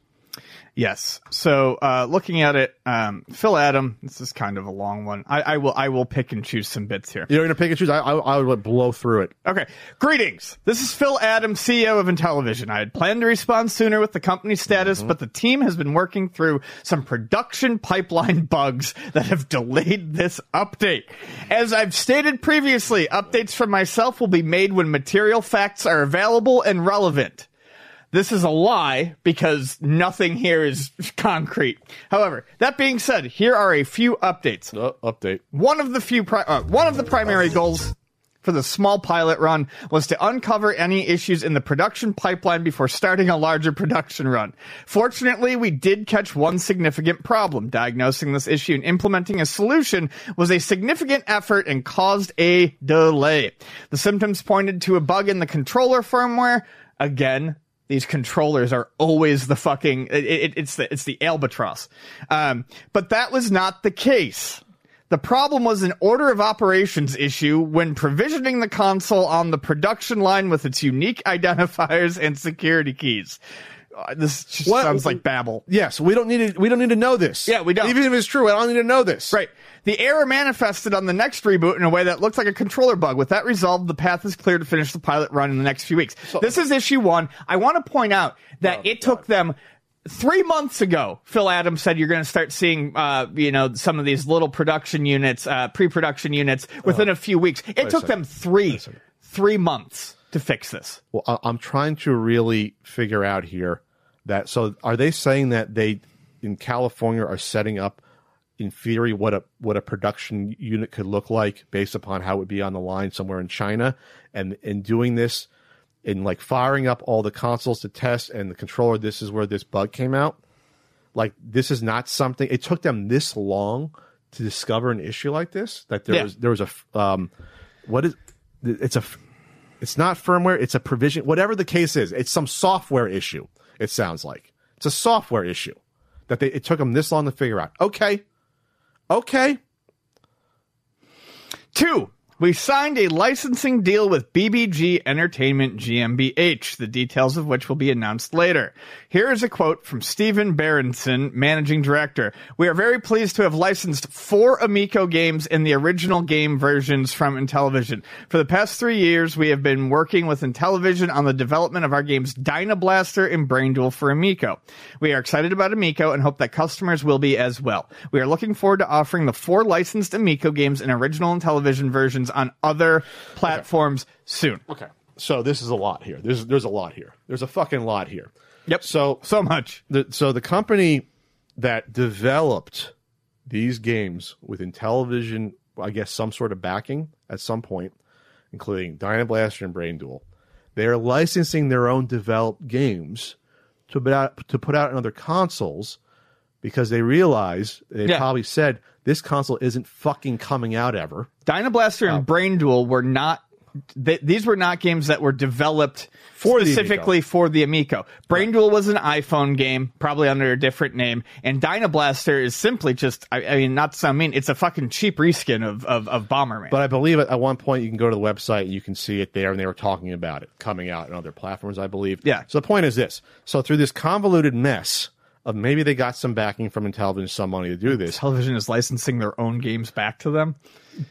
Yes. So uh, looking at it, um, Phil Adam, this is kind of a long one. I, I will I will pick and choose some bits here. You're going to pick and choose? I, I, I would blow through it. Okay. Greetings. This is Phil Adams, C E O of Intellivision. I had planned to respond sooner with the company status, but the team has been working through some production pipeline bugs that have delayed this update. As I've stated previously, updates from myself will be made when material facts are available and relevant. This is a lie because nothing here is concrete. However, that being said, here are a few updates. Uh, update. One of the few, pri- uh, one of the primary goals for the small pilot run was to uncover any issues in the production pipeline before starting a larger production run. Fortunately, we did catch one significant problem. Diagnosing this issue and implementing a solution was a significant effort and caused a delay. The symptoms pointed to a bug in the controller firmware. Again, these controllers are always the fucking, it, it, it's the, it's the albatross. Um, but that was not the case. The problem was an order of operations issue when provisioning the console on the production line with its unique identifiers and security keys. Uh, this just What? sounds like babble. Yes, we don't need to. We don't need to know this. Yeah, we don't. Even if it's true, I don't need to know this. Right. The error manifested on the next reboot in a way that looked like a controller bug. With that resolved, the path is clear to finish the pilot run in the next few weeks. This is issue one. I want to point out that Oh, it took them three months ago. Phil Adams said you're going to start seeing, uh, you know, some of these little production units, uh, pre-production units within a few weeks. It a took second. them three, second. three months to fix this. Well, I- I'm trying to really figure out here that. So, are they saying that they in California are setting up, in theory, what a what a production unit could look like based upon how it would be on the line somewhere in China, and in doing this, in like firing up all the consoles to test and the controller, this is where this bug came out. Like, this is not something. It took them this long to discover an issue like this. That there Yeah. was there was a um, what is it's a it's not firmware. It's a provision. Whatever the case is, it's some software issue. It sounds like it's a software issue that they it took them this long to figure out. Okay. Okay. Two, we signed a licensing deal with B B G Entertainment G M B H, the details of which will be announced later. Here is a quote from Stephen Berenson, managing director. We are very pleased to have licensed four Amico games in the original game versions from Intellivision. For the past three years, we have been working with Intellivision on the development of our games Dynablaster and Brain Duel for Amico. We are excited about Amico and hope that customers will be as well. We are looking forward to offering the four licensed Amico games in original Intellivision versions on other platforms okay. soon. Okay. So this is a lot here. There's there's a lot here. There's a fucking lot here. Yep. So so much. The, so the company that developed these games with Intellivision, I guess some sort of backing at some point, including Dynablaster and Brain Duel, they are licensing their own developed games to put out to put out on other consoles because they realize they yeah. probably said this console isn't fucking coming out ever. Dynablaster and oh. Brain Duel were not th- these were not games that were developed For the specifically Amico. for the Amico. Brain Duel was an iPhone game, probably under a different name, and Dynablaster is simply just, I, I mean, not to sound mean, it's a fucking cheap reskin of, of, of Bomberman. But I believe at one point you can go to the website and you can see it there, and they were talking about it coming out on other platforms, I believe. Yeah. So the point is this. So through this convoluted mess of maybe they got some backing from Intellivision, some money to do this. Television is licensing their own games back to them.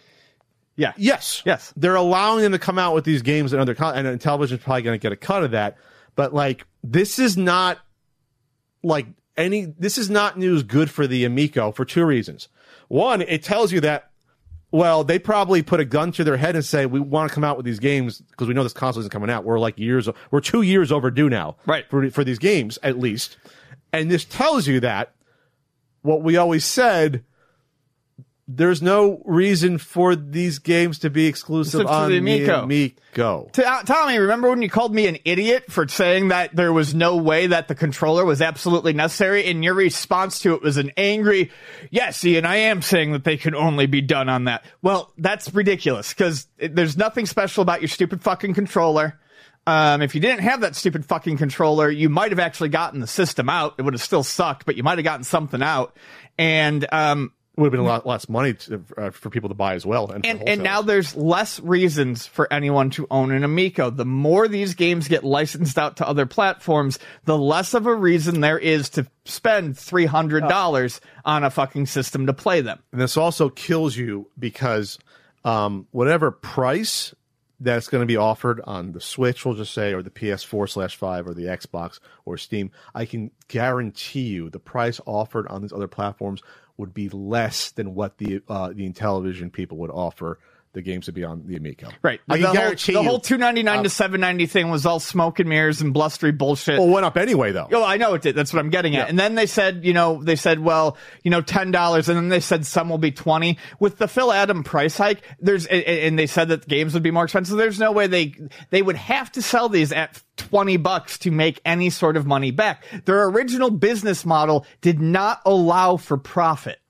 Yeah. Yes. Yes. They're allowing them to come out with these games and other con- and Intellivision's probably going to get a cut of that. But like, this is not like any, this is not news good for the Amico for two reasons. One, it tells you that, well, they probably put a gun to their head and say, we want to come out with these games because we know this console isn't coming out. We're like years, we're two years overdue now. Right. For, for these games, at least. And this tells you that what we always said, there's no reason for these games to be exclusive Except for on the the Amico. Amico. T- uh, Tommy, remember when you called me an idiot for saying that there was no way that the controller was absolutely necessary, and your response to it was an angry, yes, Ian, I am saying that they can only be done on that. Well, that's ridiculous, because there's nothing special about your stupid fucking controller. Um, if you didn't have that stupid fucking controller, you might have actually gotten the system out. It would have still sucked, but you might have gotten something out. And um, Would have been a lot less money to, uh, for people to buy as well. And, And, and now there's less reasons for anyone to own an Amico. The more these games get licensed out to other platforms, the less of a reason there is to spend three hundred dollars on a fucking system to play them. And this also kills you because um, whatever price that's going to be offered on the Switch, we'll just say, or the P S four slash five or the Xbox or Steam, I can guarantee you the price offered on these other platforms would be less than what the uh, the Intellivision people would offer the games to be on the Amico. Right. I the can whole, guarantee the you. whole two ninety-nine uh, to seven ninety thing was all smoke and mirrors and blustery bullshit. well, it went up anyway, though. Oh, I know it did. That's what I'm getting at. Yeah. And then they said, you know, they said, well, you know, ten dollars, and then they said some will be twenty. With the Phil Adam price hike, there's, and they said that games would be more expensive. There's no way they they would have to sell these at twenty bucks to make any sort of money back. Their original business model did not allow for profit.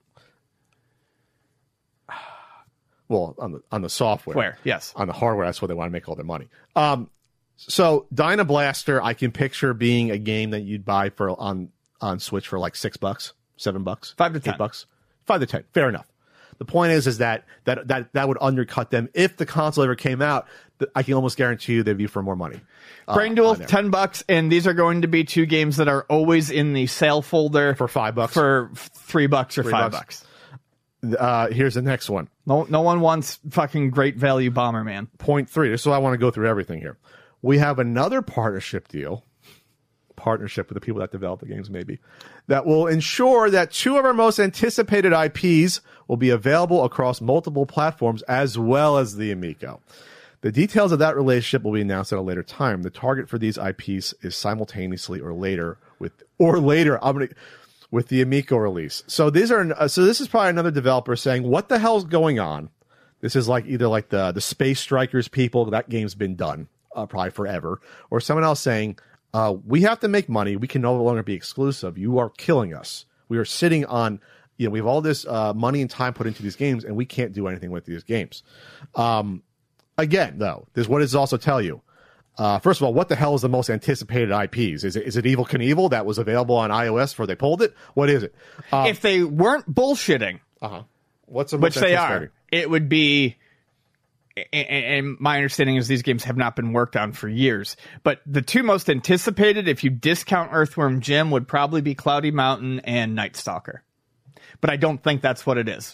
Well, on the on the software, Where? Yes. on the hardware, that's where they want to make all their money. Um, so Dynablaster, I can picture being a game that you'd buy for on on Switch for like six bucks, seven bucks, Five to eight ten. bucks, five to ten. Fair enough. The point is, is that that that that would undercut them if the console ever came out. th- I can almost guarantee you they'd be for more money. uh, Brain Duel, on there. ten bucks, and these are going to be two games that are always in the sale folder For five bucks. for three bucks or Three five bucks. bucks. Uh, here's the next one. No, no one wants fucking great value Bomberman. Point three. This is why I want to go through everything here. We have another partnership deal, partnership with the people that develop the games, maybe, that will ensure that two of our most anticipated I Ps will be available across multiple platforms as well as the Amico. The details of that relationship will be announced at a later time. The target for these I Ps is simultaneously or later with or later. I'm gonna. With the Amico release. So these are uh, so this is probably another developer saying, what the hell's going on? This is like either like the the Space Strikers people, that game's been done uh, probably forever, or someone else saying, uh, we have to make money. We can no longer be exclusive. You are killing us. We are sitting on, you know, we have all this uh, money and time put into these games, and we can't do anything with these games. Um, again, though, this what does it also tell you? Uh, first of all, what the hell is the most anticipated I Ps? Is it is it Evil Knievel that was available on iOS before they pulled it? What is it? Uh, If they weren't bullshitting, uh-huh. What's the which most they anticipated? are, it would be, and, and my understanding is these games have not been worked on for years, but the two most anticipated, if you discount Earthworm Jim, would probably be Cloudy Mountain and Night Stalker. But I don't think that's what it is.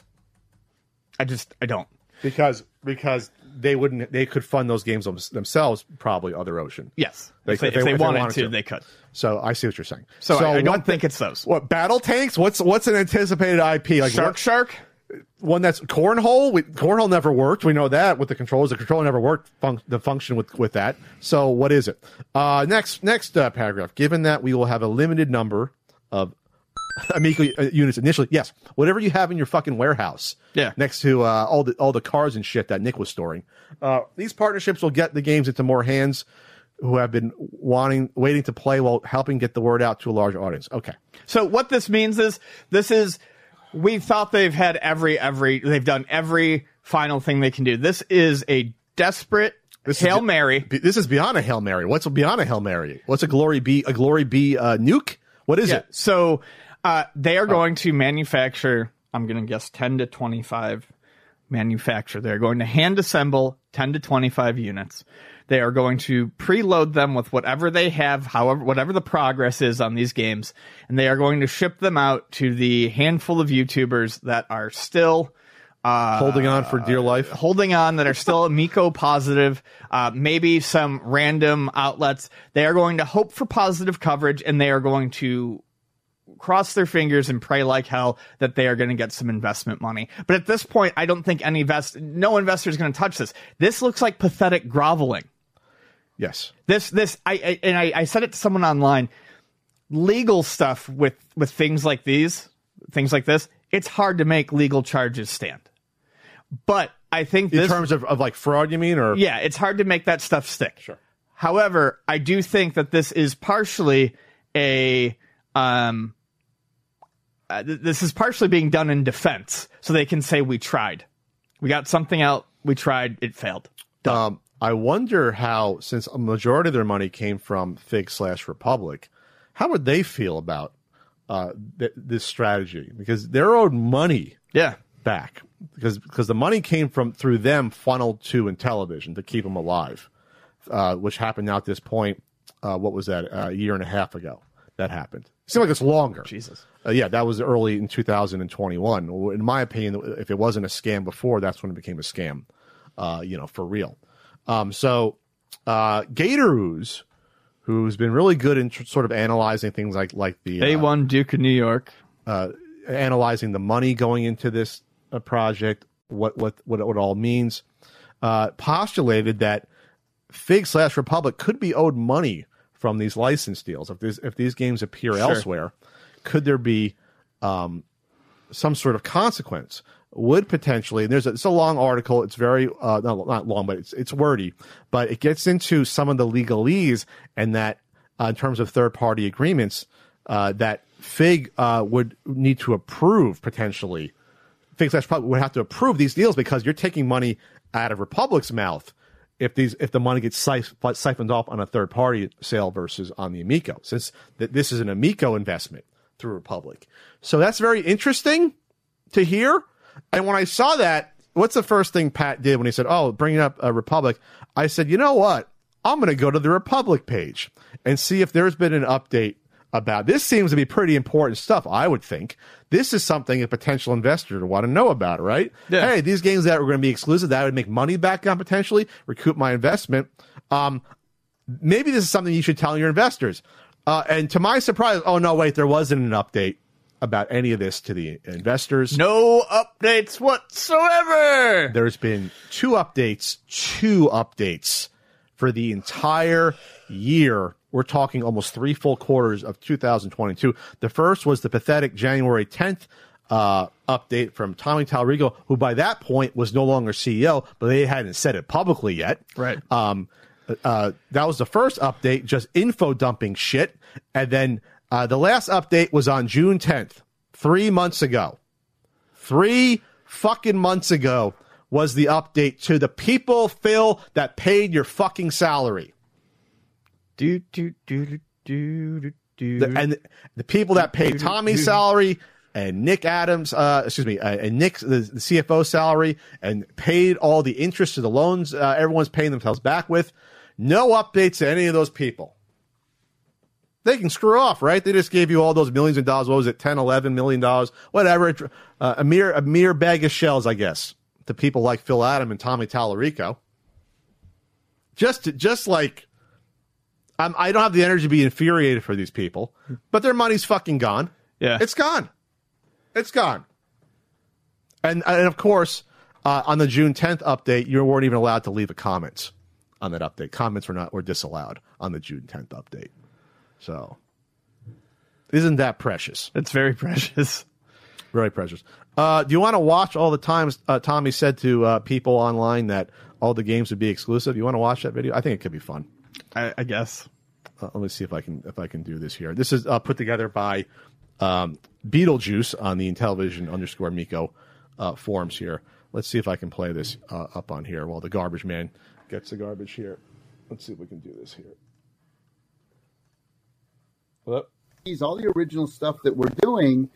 I just, I don't. Because because they wouldn't they could fund those games them- themselves, probably Other Ocean. Yes. They if they, could- if they, if they wanted, wanted to, to. they could. So I see what you're saying. So, I, I don't what think the- it's those. What Battle Tanks? What's what's an anticipated I P? Like Shark what- Shark? one that's Cornhole. We, Cornhole never worked. We know that with the controls. The controller never worked. Func- the function with with that. So what is it? Uh, next next uh, paragraph. Given that we will have a limited number of Amico uh, units initially, yes, whatever you have in your fucking warehouse, Yeah. next to uh, all the all the cars and shit that Nick was storing. Uh, these partnerships will get the games into more hands who have been wanting, waiting to play while helping get the word out to a larger audience. Okay. So what this means is this is we thought they've had every every they've done every final thing they can do. This is a desperate This Hail is, Mary. This is beyond a Hail Mary. What's beyond a Hail Mary? What's a Glory B? A Glory B uh, nuke? What is Yeah. it? So uh, they are going to manufacture, I'm going to guess ten to twenty-five manufacture. They're going to hand assemble ten to twenty-five units. They are going to preload them with whatever they have, however, whatever the progress is on these games, and they are going to ship them out to the handful of YouTubers that are still uh, Holding on for dear life. holding on, that are still Amico positive, uh, maybe some random outlets. They are going to hope for positive coverage, and they are going to cross their fingers and pray like hell that they are going to get some investment money. But at this point, I don't think any invest, no investor is going to touch this. This looks like pathetic groveling. Yes. This, this, I, I and I, I said it to someone online. Legal stuff with with things like these, things like this, it's hard to make legal charges stand. But I think In this, terms of, of like fraud, you mean, or yeah, it's hard to make that stuff stick. Sure. However, I do think that this is partially a, um, uh, th- this is partially being done in defense, so they can say we tried, we got something out, we tried, it failed. Done. Um, I wonder how, since a majority of their money came from Fig slash Republic, how would they feel about uh, th- this strategy? Because they're owed money Yeah. back because because the money came from through them funneled to Intellivision to keep them alive, uh, which happened now at this point. Uh, what was that? Uh, a year and a half ago that happened. It seems like it's longer. Jesus. Uh, yeah, that was early in two thousand twenty-one. In my opinion, if it wasn't a scam before, that's when it became a scam. Uh, you know, for real. Um, so uh, Gator Ooze, who's been really good in tr- sort of analyzing things like like the A uh, one Duke of New York. uh, analyzing the money going into this uh, project, what what what it all means, uh, postulated that Fig slash Republic could be owed money from these license deals. If these if these games appear Sure. elsewhere, could there be um, some sort of consequence? Would potentially, and there's a, it's a long article. It's very uh, not not long, but it's it's wordy. But it gets into some of the legalese and that uh, in terms of third party agreements uh, that Fig uh, would need to approve potentially. Fig slash Republic would have to approve these deals because you're taking money out of Republic's mouth if these if the money gets siph- siphoned off on a third party sale versus on the Amico, since th- this is an Amico investment through Republic. So that's very interesting to hear. And when I saw that, what's the first thing Pat did when he said, oh, bringing up a Republic? I said, you know what? I'm going to go to the Republic page and see if there's been an update about this. Seems to be pretty important stuff, I would think. This is something a potential investor would want to know about, right? Yeah. Hey, these games that were going to be exclusive, that I would make money back on potentially, recoup my investment. Um, maybe this is something you should tell your investors. Uh, and to my surprise, oh, no, wait, there wasn't an update about any of this to the investors. No updates whatsoever. There's been two updates, two updates for the entire year. We're talking almost three full quarters of two thousand twenty-two. The first was the pathetic January tenth uh, update from Tommy Talarico, who by that point was no longer C E O, but they hadn't said it publicly yet. Right. Um, uh, that was the first update, just info dumping shit. And then uh, the last update was on June tenth, three months ago. Three fucking months ago was the update to the people, Phil, that paid your fucking salary. Do, do, do, do, do, do, do. The, and the people that paid Tommy's salary and Nick Adams, uh, excuse me, uh, and Nick's the, the C F O salary and paid all the interest to the loans uh, everyone's paying themselves back with. No updates to any of those people. They can screw off, right? They just gave you all those millions of dollars. What was it, ten, eleven million dollars, whatever. Uh, a mere a mere bag of shells, I guess, to people like Phil Adam and Tommy Talarico. Just to, just like. I'm, I don't have the energy to be infuriated for these people, but their money's fucking gone. Yeah. It's gone. It's gone. And and of course, uh, on the June tenth update, you weren't even allowed to leave a comment on that update. Comments were not were disallowed on the June tenth update. So, isn't that precious? It's very precious. Very precious. Uh, do you want to watch all the times uh, Tommy said to uh, people online that all the games would be exclusive? You want to watch that video? I think it could be fun. I, I guess. Uh, let me see if I can if I can do this here. This is uh, put together by um, Beetlejuice on the Intellivision underscore Miko uh, forums here. Let's see if I can play this uh, up on here while the garbage man gets the garbage here. Let's see if we can do this here. Whoop. All the original stuff that we're doing,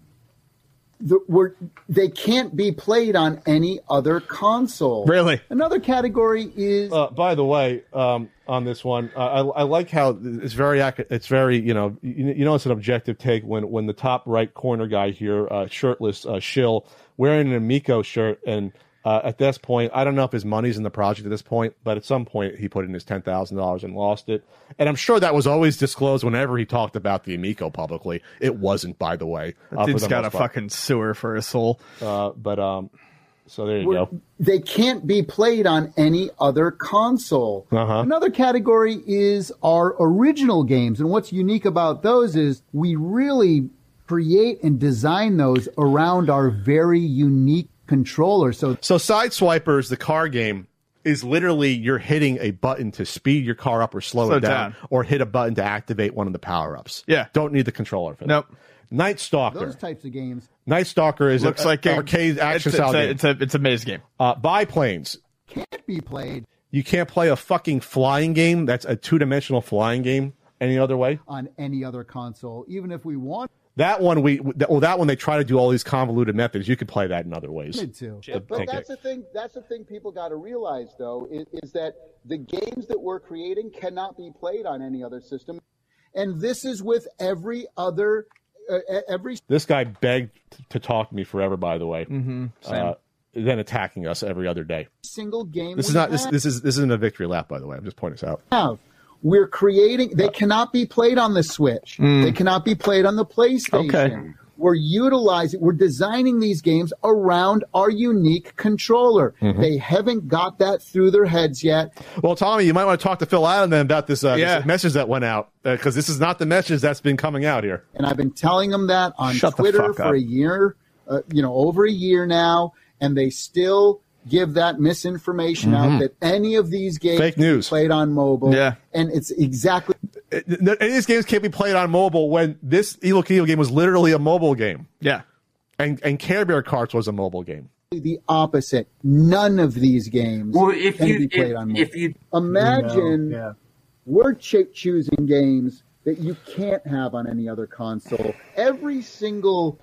the, we're, they can't be played on any other console. Really? Another category is. Uh, by the way, um, on this one, uh, I, I like how it's very ac- it's very you know you, you know it's an objective take when when the top right corner guy here, uh, shirtless uh, shill, wearing an Amico shirt, and uh, at this point, I don't know if his money's in the project at this point, but at some point he put in his ten thousand dollars and lost it, and I'm sure that was always disclosed whenever he talked about the Amico publicly. It wasn't, by the way. That dude's got a part. fucking sewer for a soul. Uh, but um. So there you We're, go. They can't be played on any other console. Uh-huh. Another category is our original games. And what's unique about those is we really create and design those around our very unique controller. So, so Sideswipers, the car game, is literally you're hitting a button to speed your car up or slow, slow it down, down, or hit a button to activate one of the power-ups. Yeah. Don't need the controller for that. Nope. Night Stalker. Those types of games. Night Stalker is looks a, like a, arcade action style game. It's a it's a maze game. Uh, Biplanes can't be played. You can't play a fucking flying game. That's a two dimensional flying game any other way on any other console, even if we want. That one we well that one they try to do all these convoluted methods. You could play that in other ways. Me too. But, but that's the thing. That's the thing people got to realize though is, is that the games that we're creating cannot be played on any other system, and this is with every other. Uh, every this guy begged to talk to me forever. By the way, mm-hmm. uh, then attacking us every other day. Single game. This is not this, this is this isn't a victory lap. By the way, I'm just pointing this out. Have. We're creating. They cannot be played on the Switch. Mm. They cannot be played on the PlayStation. Okay. We're utilizing. We're designing these games around our unique controller. Mm-hmm. They haven't got that through their heads yet. Well, Tommy, you might want to talk to Phil Allen then about this, uh, yeah. this message that went out because uh, this is not the message that's been coming out here. And I've been telling them that on Shut Twitter for up. a year, uh, you know, over a year now, and they still give that misinformation mm-hmm. out that any of these games Fake news. played on mobile. Yeah. And it's exactly. Any of these games can't be played on mobile when this Evil Knievel game was literally a mobile game. Yeah. And and Care Bear Carts was a mobile game. The opposite. None of these games well, if can you, be played if, on mobile. If you Imagine yeah. we're ch- choosing games that you can't have on any other console. Every single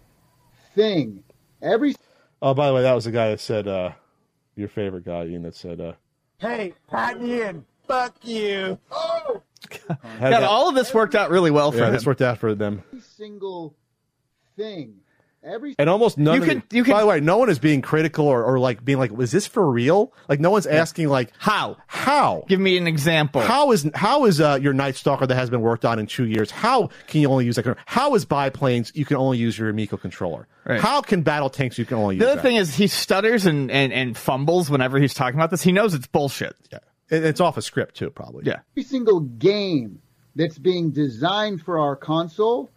thing. Every. Oh, by the way, that was the guy that said, uh, your favorite guy, Ian, that said, uh, hey, Pat Ian, fuck you. Oh! God, that, all of this worked out really well for yeah, him. this worked out for them. Every single thing. Every and almost none you of could, the, you could, by the way, no one is being critical or, or like being like, was this for real? Like no one's asking like how? How? Give me an example. How is how is uh, your Night Stalker that has been worked on in two years? How can you only use that? How is Biplanes you can only use your Amico controller? Right. How can Battle Tanks you can only use The other that? thing is he stutters and, and, and fumbles whenever he's talking about this. He knows it's bullshit. Yeah. And it's off a script too, probably. Yeah. Every single game that's being designed for our console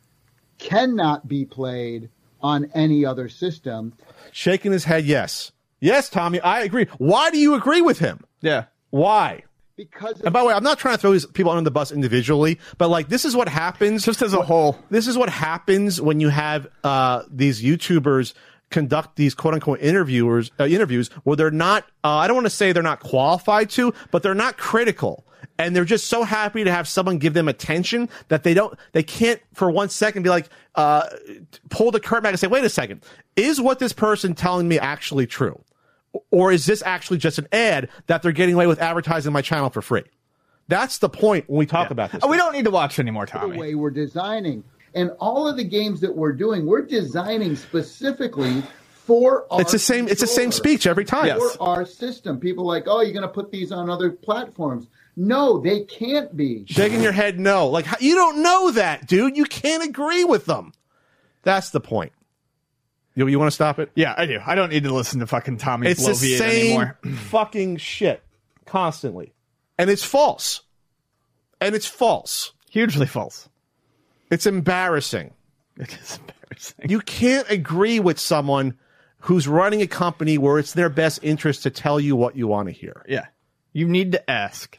cannot be played on any other system. Shaking his head, yes. Yes, Tommy, I agree. Why do you agree with him? Yeah. Why? Because and by the way, I'm not trying to throw these people under the bus individually, but like this is what happens. Just as a whole. This is what happens when you have uh, these YouTubers conduct these quote unquote interviewers uh, interviews where they're not, uh, I don't want to say they're not qualified to, but they're not critical. And they're just so happy to have someone give them attention that they don't, they can't for one second be like, uh, pull the curtain back and say, wait a second, is what this person telling me actually true? Or is this actually just an ad that they're getting away with advertising my channel for free? That's the point when we talk yeah. about this. Oh, we don't need to watch anymore, Tommy. The way we're designing. And all of the games that we're doing, we're designing specifically for our It's the same, it's the same speech every time. Yes. For our system. People are like, oh, you're going to put these on other platforms. No, they can't be. Shaking your head no. Like, you don't know that, dude. You can't agree with them. That's the point. You, you want to stop it? Yeah, I do. I don't need to listen to fucking Tommy It's the Bloviate same anymore. fucking shit constantly. And it's false. And it's false. Hugely false. It's embarrassing. It is embarrassing. You can't agree with someone who's running a company where it's their best interest to tell you what you want to hear. Yeah. You need to ask.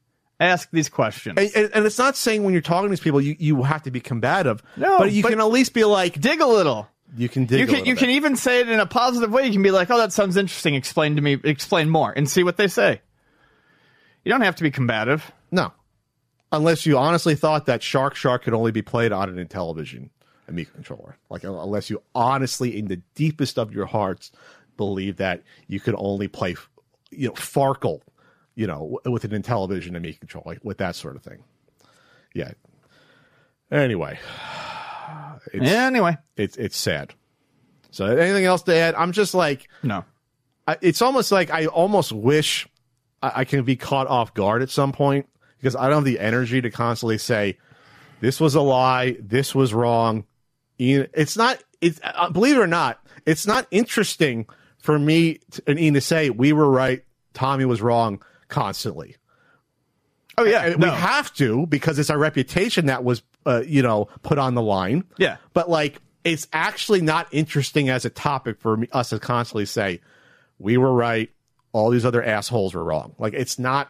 Ask these questions. And, and, and it's not saying when you're talking to these people, you, you have to be combative. No, but you but can at least be like, dig a little. You can dig. You a can little you bit. can even say it in a positive way. You can be like, "Oh, that sounds interesting. Explain to me. Explain more," and see what they say. You don't have to be combative. No, unless you honestly thought that Shark Shark could only be played on an Intellivision Amiga controller. Like unless you honestly, in the deepest of your hearts, believe that you could only play, you know, Farkle, you know, with an Intellivision Amiga controller, like with that sort of thing. Yeah. Anyway. It's, Yeah, anyway. It's it's sad. So anything else to add? I'm just like, No. I, it's almost like I almost wish I, I can be caught off guard at some point because I don't have the energy to constantly say, this was a lie, this was wrong. Ian, it's not, it's, uh, believe it or not, it's not interesting for me to, and Ian to say, we were right, Tommy was wrong constantly. Oh, yeah. And no. we have to because it's our reputation that was, uh, you know, put on the line. Yeah. But like, it's actually not interesting as a topic for me, us to constantly say, we were right, all these other assholes were wrong. Like, it's not.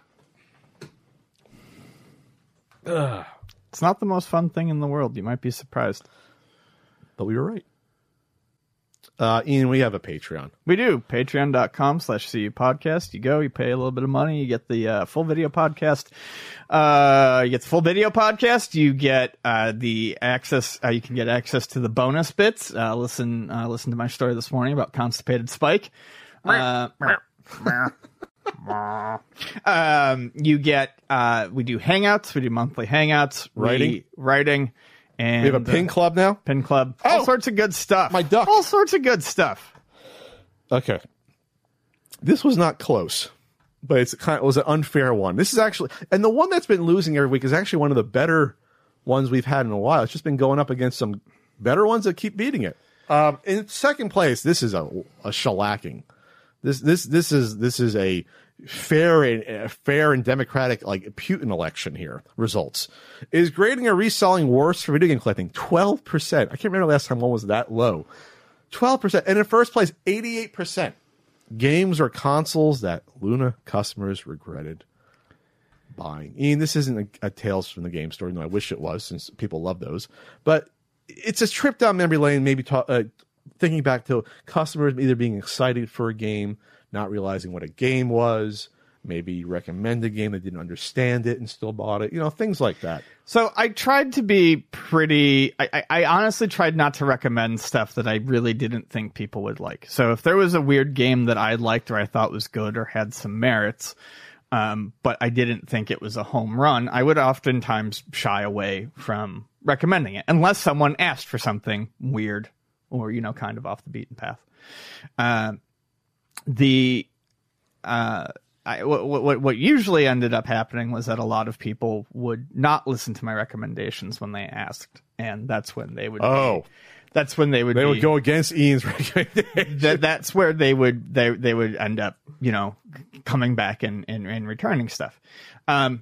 Ugh. It's not the most fun thing in the world. You might be surprised. But we were right. Uh, Ian, we have a Patreon. We do. Patreon.com slash CU podcast. You go, you pay a little bit of money, you get the uh, full video podcast. Uh, you get the full video podcast. You get uh, the access. Uh, you can get access to the bonus bits. Uh, listen, uh, listen to my story this morning about Constipated Spike. Uh, um, you get. Uh, we do hangouts. We do monthly hangouts. Writing. We, writing. And We have a pin uh, club now? Pin club. Oh! All sorts of good stuff. My duck. All sorts of good stuff. Okay. This was not close, but it's kind of, it was an unfair one. This is actually, and the one that's been losing every week is actually one of the better ones we've had in a while. It's just been going up against some better ones that keep beating it. Um, in second place, this is a, a shellacking. This this this is this is a fair and uh, fair and democratic like Putin election here. Results is grading or reselling worse for video game collecting twelve percent. I can't remember the last time one was that low. Twelve percent, and in first place, eighty-eight percent. Games or consoles that Luna customers regretted buying. Ian, this isn't a, a Tales from the Game Store. No, I wish it was, since people love those. But it's a trip down memory lane. Maybe ta- uh, thinking back to customers either being excited for a game, not realizing what a game was, maybe recommend a game that didn't understand it and still bought it, you know, things like that. So I tried to be pretty, I, I, I honestly tried not to recommend stuff that I really didn't think people would like. So if there was a weird game that I liked or I thought was good or had some merits, um, but I didn't think it was a home run, I would oftentimes shy away from recommending it unless someone asked for something weird or, you know, kind of off the beaten path. Uh, the, uh, I, what, what what usually ended up happening was that a lot of people would not listen to my recommendations when they asked, and that's when they would. Oh, be, that's when they would. They be, would go against Ian's recommendation. that that's where they would they they would end up, you know, coming back and and, and returning stuff. Um,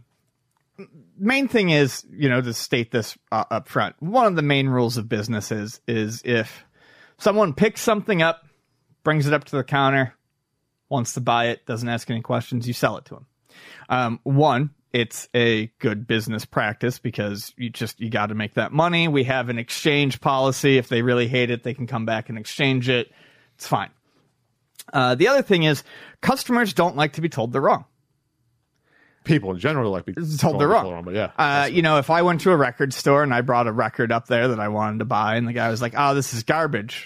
main thing is, you know, to state this uh, up front. One of the main rules of business is is if someone picks something up, brings it up to the counter, wants to buy it, doesn't ask any questions, you sell it to them. Um, one, it's a good business practice because you just, you got to make that money. We have an exchange policy. If they really hate it, they can come back and exchange it. It's fine. Uh, the other thing is customers don't like to be told they're wrong. People in general like be Told they're wrong. wrong, but yeah. Uh, you know, if I went to a record store and I brought a record up there that I wanted to buy and the guy was like, oh, this is garbage.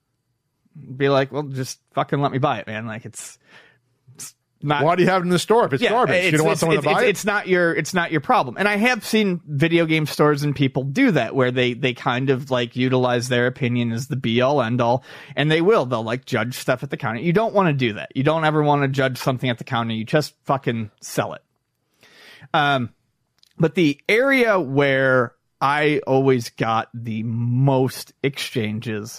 Be like, well, just fucking let me buy it, man. Like it's, it's not. Why do you have it in the store if it's yeah, garbage? It's, you don't want it's, someone it's, to buy it's, it? It's not your, it's not your problem. And I have seen video game stores and people do that where they, they kind of like utilize their opinion as the be all end all, and they will. They'll like judge stuff at the counter. You don't want to do that. You don't ever want to judge something at the counter. You just fucking sell it. Um, but the area where I always got the most exchanges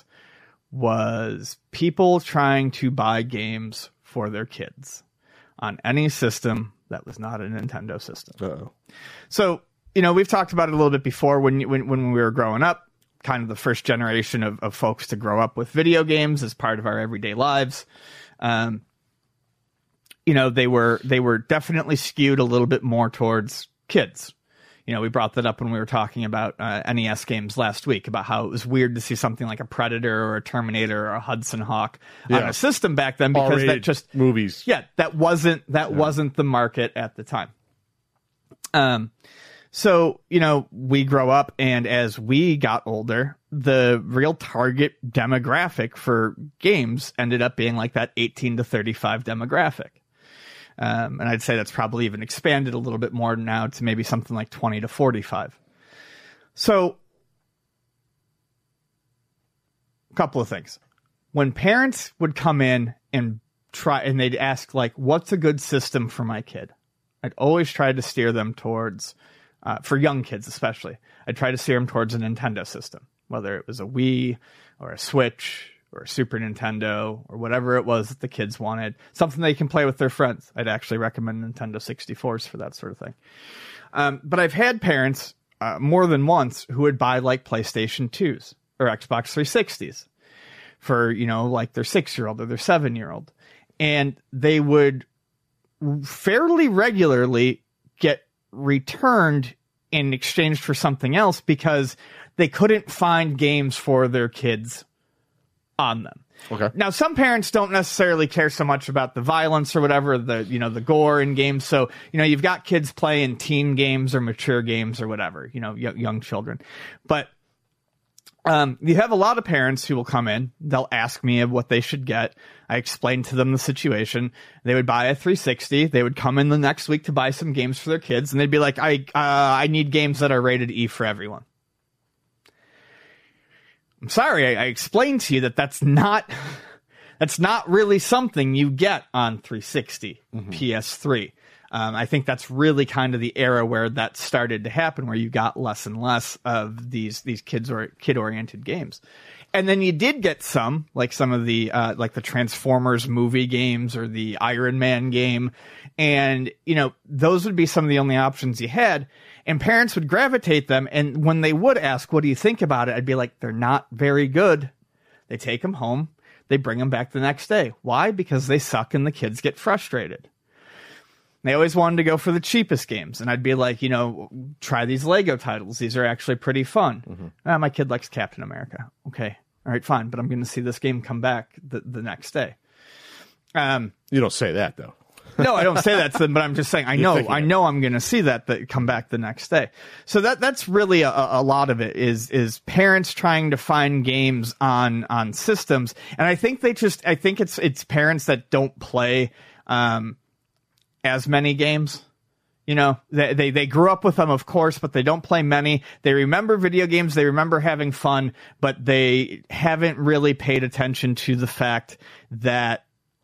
was people trying to buy games for their kids on any system that was not a Nintendo system. Uh-oh. So, you know, we've talked about it a little bit before when, when, when we were growing up, kind of the first generation of, of folks to grow up with video games as part of our everyday lives. Um, you know, they were, they were definitely skewed a little bit more towards kids. You know, we brought that up when we were talking about uh, N E S games last week, about how it was weird to see something like a Predator or a Terminator or a Hudson Hawk yeah. on a system back then, because R-rated that just movies. Yeah, that wasn't that yeah. wasn't the market at the time. Um, so you know, we grow up, and as we got older, the real target demographic for games ended up being like that eighteen to thirty-five demographic. Um, and I'd say that's probably even expanded a little bit more now to maybe something like twenty to forty-five. So, a couple of things. When parents would come in and try, and they'd ask, like, what's a good system for my kid? I'd always try to steer them towards, uh, for young kids especially, I'd try to steer them towards a Nintendo system, whether it was a Wii or a Switch or a Super Nintendo or whatever it was that the kids wanted, something they can play with their friends. I'd actually recommend Nintendo sixty-fours for that sort of thing. Um, but I've had parents uh, more than once who would buy like PlayStation twos or Xbox three sixties for, you know, like their six-year-old or their seven-year-old. And they would fairly regularly get returned in exchange for something else because they couldn't find games for their kids on them. Okay. Now, some parents don't necessarily care so much about the violence or whatever, the, you know, the gore in games. So, you know, you've got kids playing teen games or mature games or whatever, you know, y- young children. But um, you have a lot of parents who will come in. They'll ask me what they should get. I explain to them the situation. They would buy a three sixty. They would come in the next week to buy some games for their kids. And they'd be like, I, uh, I need games that are rated E for everyone. I'm sorry, I, I explained to you that that's not that's not really something you get on three sixty, mm-hmm. P S three. Um, I think that's really kind of the era where that started to happen, where you got less and less of these these kids or kid oriented games. And then you did get some, like some of the uh, like the Transformers movie games or the Iron Man game, and you know those would be some of the only options you had. And parents would gravitate them, and when they would ask, what do you think about it? I'd be like, they're not very good. They take them home. They bring them back the next day. Why? Because they suck and the kids get frustrated. They always wanted to go for the cheapest games. And I'd be like, you know, try these Lego titles. These are actually pretty fun. Mm-hmm. Ah, my kid likes Captain America. Okay. All right, fine. But I'm going to see this game come back the, the next day. Um, you don't say that, though. No, I don't say that to them, but I'm just saying, I know, I know I'm going to see that, that come back the next day. So that, that's really a, a lot of it is, is parents trying to find games on, on systems. And I think they just, I think it's, it's parents that don't play, um, as many games. You know, they, they, they grew up with them, of course, but they don't play many. They remember video games. They remember having fun, but they haven't really paid attention to the fact that,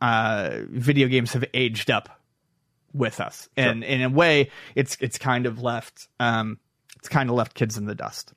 Uh, video games have aged up with us, and sure. in a way, it's it's kind of left um, it's kind of left kids in the dust.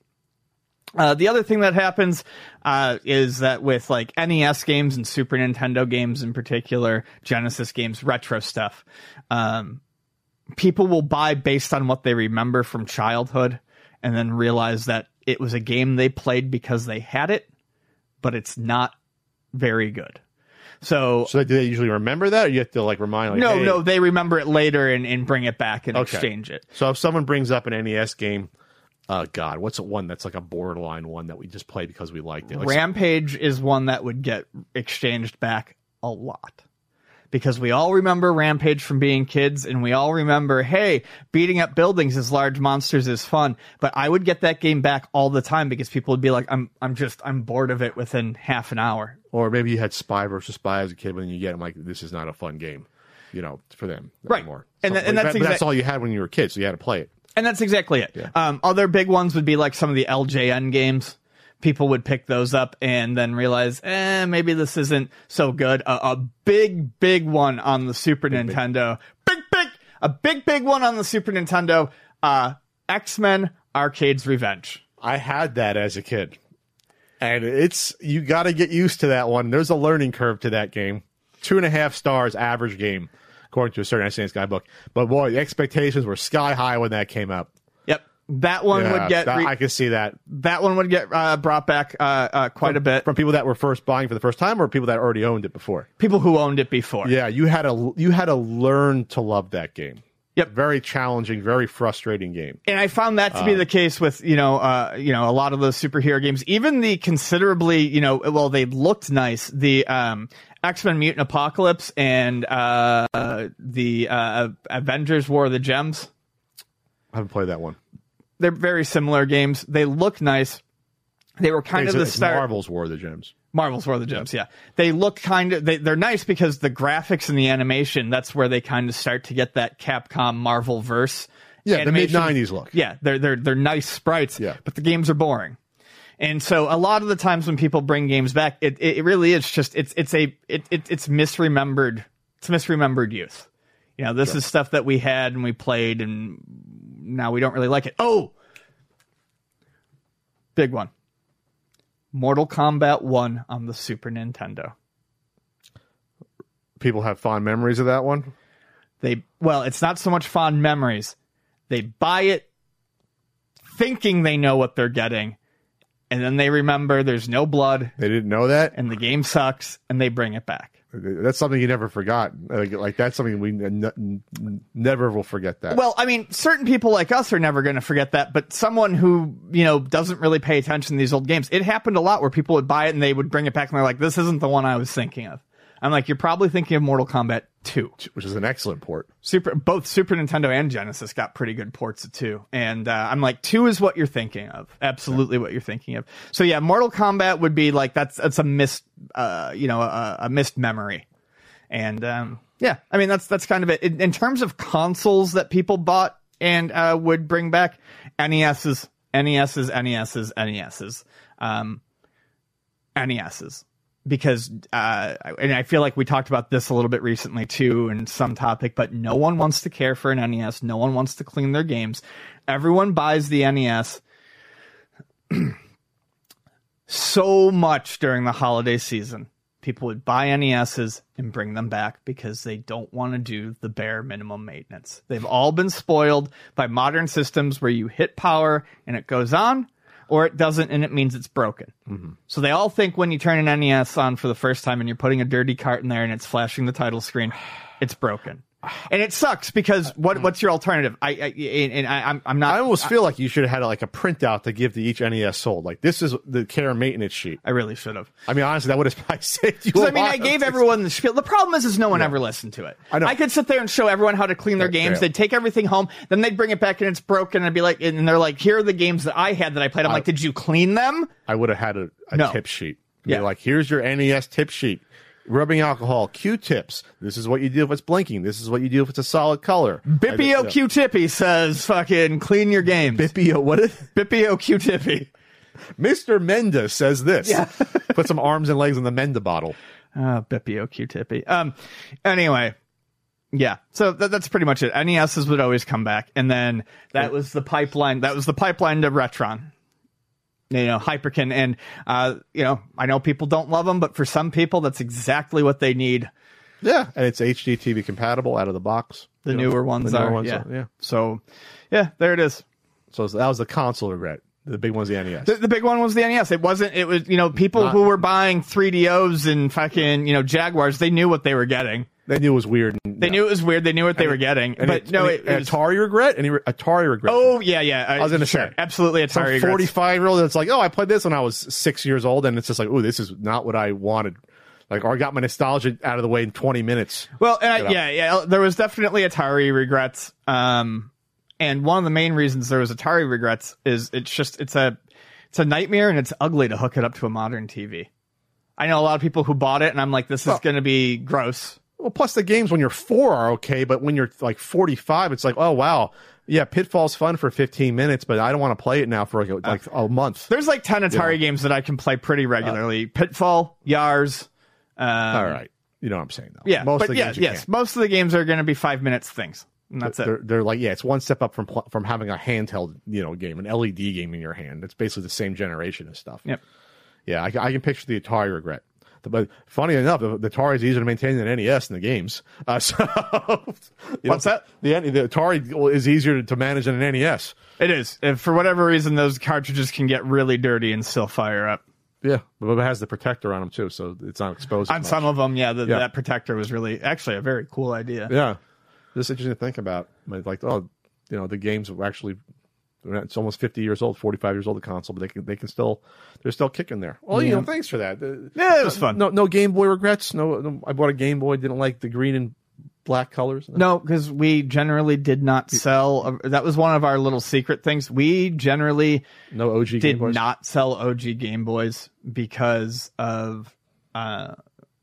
Uh, the other thing that happens uh, is that with like N E S games and Super Nintendo games in particular, Genesis games, retro stuff, um, people will buy based on what they remember from childhood, and then realize that it was a game they played because they had it, but it's not very good. So, so do they usually remember that, or you have to like remind? Like, no, hey. no, they remember it later and, and bring it back and okay. exchange it. So if someone brings up an N E S game, uh, God, what's one that's like a borderline one that we just played because we liked it? Like, Rampage is one that would get exchanged back a lot. Because we all remember Rampage from being kids, and we all remember, hey, beating up buildings as large monsters is fun. But I would get that game back all the time because people would be like, I'm I'm just, I'm bored of it within half an hour. Or maybe you had Spy versus Spy as a kid, but then you get them like, this is not a fun game, you know, for them right. anymore. And, so, th- and like, that's, that, exa- that's all you had when you were a kid, so you had to play it. And that's exactly it. Yeah. Um, other big ones would be like some of the L J N games. People would pick those up and then realize, eh, maybe this isn't so good. A, a big, big one on the Super big, Nintendo. Big. big, big, a big, big one on the Super Nintendo. Uh, X-Men Arcade's Revenge. I had that as a kid. And it's, you got to get used to that one. There's a learning curve to that game. Two and a half stars average game, according to a certain Science Guy book. But boy, the expectations were sky high when that came out. Yep. That one yeah, would get... That, re- I can see that. That one would get uh, brought back uh, uh, quite from, a bit. From people that were first buying for the first time, or people that already owned it before? People who owned it before. Yeah, you had to, you had to learn to love that game. Yep. Very challenging, very frustrating game. And I found that to be Uh, the case with, you know, uh, you know, a lot of those superhero games, even the considerably, you know, well, they looked nice. The um, X-Men Mutant Apocalypse and uh, the uh, Avengers War of the Gems. I haven't played that one. They're very similar games. They look nice. They were kind It's- of the it's start. Marvel's War of the Gems. Marvel's War of the Gems, yeah. They look kind of, they, they're nice because the graphics and the animation, that's where they kind of start to get that Capcom Marvel verse. Yeah, the animation. mid nineties look. Yeah, they're, they're, they're nice sprites, Yeah. but the games are boring. And so a lot of the times when people bring games back, it, it really is just, it's, it's a, it, it, it's misremembered, it's misremembered youth. You know, this Sure. is stuff that we had and we played and now we don't really like it. Oh! Big one. Mortal Kombat one on the Super Nintendo. People have fond memories of that one. They well, it's not so much fond memories. They buy it thinking they know what they're getting, and then they remember there's no blood They didn't know that. and the game sucks, and they bring it back. That's something you never forgot. Like, like that's something we n- n- never will forget. That. Well, I mean, certain people like us are never going to forget that, but someone who, you know, doesn't really pay attention to these old games, it happened a lot where people would buy it and they would bring it back and they're like, this isn't the one I was thinking of. I'm like, you're probably thinking of Mortal Kombat two. which is an excellent port. Super, both Super Nintendo and Genesis got pretty good ports of two, and uh, I'm like, two is what you're thinking of, absolutely what you're thinking of. So yeah, Mortal Kombat would be like that's that's a missed, uh, you know, a, a missed memory, and um, yeah, I mean that's that's kind of it in, in terms of consoles that people bought and uh, would bring back. NESs, NESs, NESs, NESs, um, NESs. Because, uh, and I feel like we talked about this a little bit recently too in some topic, but no one wants to care for an N E S. No one wants to clean their games. Everyone buys the N E S so much during the holiday season. People would buy N E S's and bring them back because they don't want to do the bare minimum maintenance. They've all been spoiled by modern systems where you hit power and it goes on, or it doesn't, and it means it's broken. Mm-hmm. So they all think when you turn an N E S on for the first time and you're putting a dirty cart in there and it's flashing the title screen, it's broken. And it sucks because what what's your alternative? I, I and I, I'm I'm not. I almost feel like you should have had like a printout to give to each N E S sold. Like this is the care and maintenance sheet. I really should have. I mean, honestly, that would have probably saved you. Because a I mean, lot I of gave things. everyone the spiel. The problem is, is no one ever listened to it. I know. I could sit there and show everyone how to clean their Right, games. yeah. They'd take everything home, then they'd bring it back and it's broken. And I'd be like, and they're like, here are the games that I had that I played. I'm I- like, did you clean them? I would have had a, a No. tip sheet. Yeah. Yeah, like here's your N E S tip sheet. Rubbing alcohol, Q-tips. This is what you do if it's blinking. This is what you do if it's a solid color. Bippio I- Q-Tippy says, fucking clean your games. Bippio, what is Bippio Q-Tippy. Mister Menda says this. Yeah. Put some arms and legs in the Menda bottle. Uh, Bippio Q-Tippy. Um, anyway. Yeah, so that, that's pretty much it. N E S's would always come back, and then that was the pipeline. That was the pipeline to Retron. You know, Hyperkin, and uh, you know, I know people don't love them, but for some people, that's exactly what they need. Yeah, and it's H D T V compatible out of the box. The You know, newer ones the newer are, ones yeah. are, yeah. So, yeah, there it is. So that was the console regret. The big one's the N E S. The, the big one was the N E S. It wasn't. It was you know people Not- who were buying three D Os and fucking you know Jaguars. They knew what they were getting. They knew it was weird. They knew it was weird. They knew what they were getting. But no, it, it was, Atari regret. Any re- Atari regret? oh yeah, yeah. I was gonna sure, say. absolutely some Atari. regrets. forty-five year old that's like, oh, I played this when I was six years old, and it's just like, oh, this is not what I wanted. Like, or I got my nostalgia out of the way in twenty minutes. Well, and I, You know? yeah, yeah, there was definitely Atari regrets. Um, and one of the main reasons there was Atari regrets is it's just it's a it's a nightmare and it's ugly to hook it up to a modern T V. I know a lot of people who bought it, and I'm like, this is Well- going to be gross. Well, plus the games when you're four are okay, but when you're like forty-five, it's like, oh wow, yeah, Pitfall's fun for fifteen minutes, but I don't want to play it now for like a, like a month. There's like ten Atari Yeah. games that I can play pretty regularly. Pitfall, Yars. Um, All right, you know what I'm saying though. Yeah, most but of the yeah, games you yes, can't. most of the games are going to be five minutes things, and that's they're, it. they're like, yeah, it's one step up from pl- from having a handheld, you know, game, an L E D game in your hand. It's basically the same generation of stuff. Yep. Yeah, I, I can picture the Atari regret. But funny enough, the, the Atari is easier to maintain than N E S in the games. Uh, so, you What's know, that? The, the Atari is easier to manage than an N E S. It is. If for whatever reason, those cartridges can get really dirty and still fire up. Yeah, but it has the protector on them too, so it's not exposed. On as some much. of them, yeah, the, Yeah. that protector was really actually a very cool idea. Yeah. This is interesting to think about. Like, oh, you know, the games were actually, it's almost fifty years old, forty-five years old, the console, but they can, they can still, they're still kicking there. Well, yeah. you know, thanks for that. Yeah, it was fun. No, no Game Boy regrets. No, no I bought a Game Boy, didn't like the green and black colors. No, because we generally did not sell. That was one of our little secret things. We generally no O G did Game Boys? not sell O G Game Boys because of uh,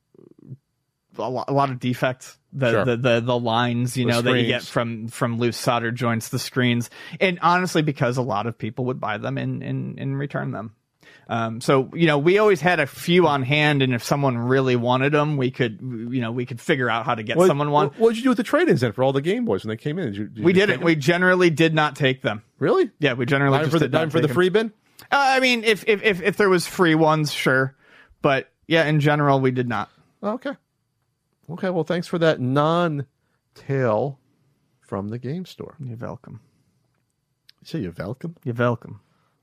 a, lot, a lot of defects. The, sure. the the the lines, you the know, screens. that you get from from loose solder joints, the screens, and honestly, because a lot of people would buy them and and, and return them. Um, so, you know, we always had a few on hand, and if someone really wanted them, we could, you know, we could figure out how to get what, someone one. What did you do with the trade-ins then for all the Game Boys when they came in? Did you, did we you didn't. We generally did not take them. Really? Yeah, we generally Time just for the did not time for take the them. free bin. Uh, I mean, if, if if if there was free ones, sure, but yeah, in general, we did not. Okay. Okay. Well, thanks for that non-tale from the game store. You're welcome. You say you're welcome. You're welcome.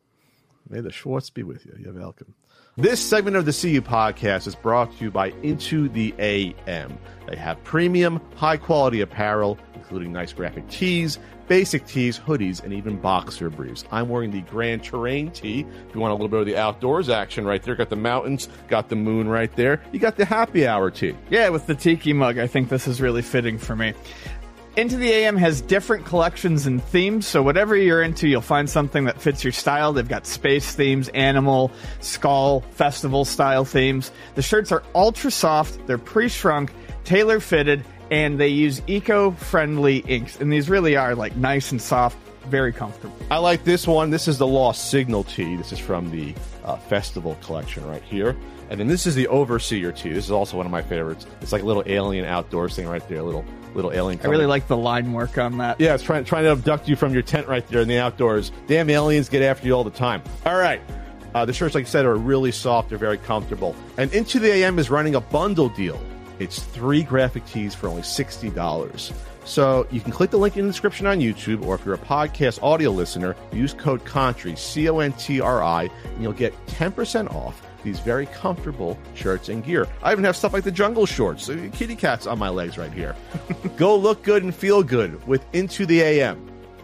May the Schwartz be with you. You're welcome. This segment of the C U podcast is brought to you by Into the A M. They have premium, high-quality apparel, including nice graphic tees, basic tees, hoodies, and even boxer briefs. I'm wearing the Grand Terrain tee. If you want a little bit of the outdoors action right there, got the mountains, got the moon right there. You got the happy hour tee. Yeah, with the tiki mug, I think this is really fitting for me. Into the A M has different collections and themes, so whatever you're into, you'll find something that fits your style. They've got space themes, animal, skull, festival style themes. The shirts are ultra soft, they're pre-shrunk, tailor-fitted, and they use eco-friendly inks. And these really are like nice and soft, very comfortable. I like this one. This is the Lost Signal tee. This is from the uh, festival collection right here. And then this is the Overseer tee. This is also one of my favorites. It's like a little alien outdoors thing right there, a little little alien. I really like the line work on that. Yeah, it's trying trying to abduct you from your tent right there in the outdoors. Damn aliens get after you all the time. All right. Uh, the shirts, like I said, are really soft. They're very comfortable. And Into the A M is running a bundle deal. It's three graphic tees for only sixty dollars. So you can click the link in the description on YouTube, or if you're a podcast audio listener, use code CONTRI, C O N T R I, and you'll get ten percent off these very comfortable shirts and gear. I even have stuff like the jungle shorts, kitty cats on my legs right here. Go look good and feel good with Into the A M.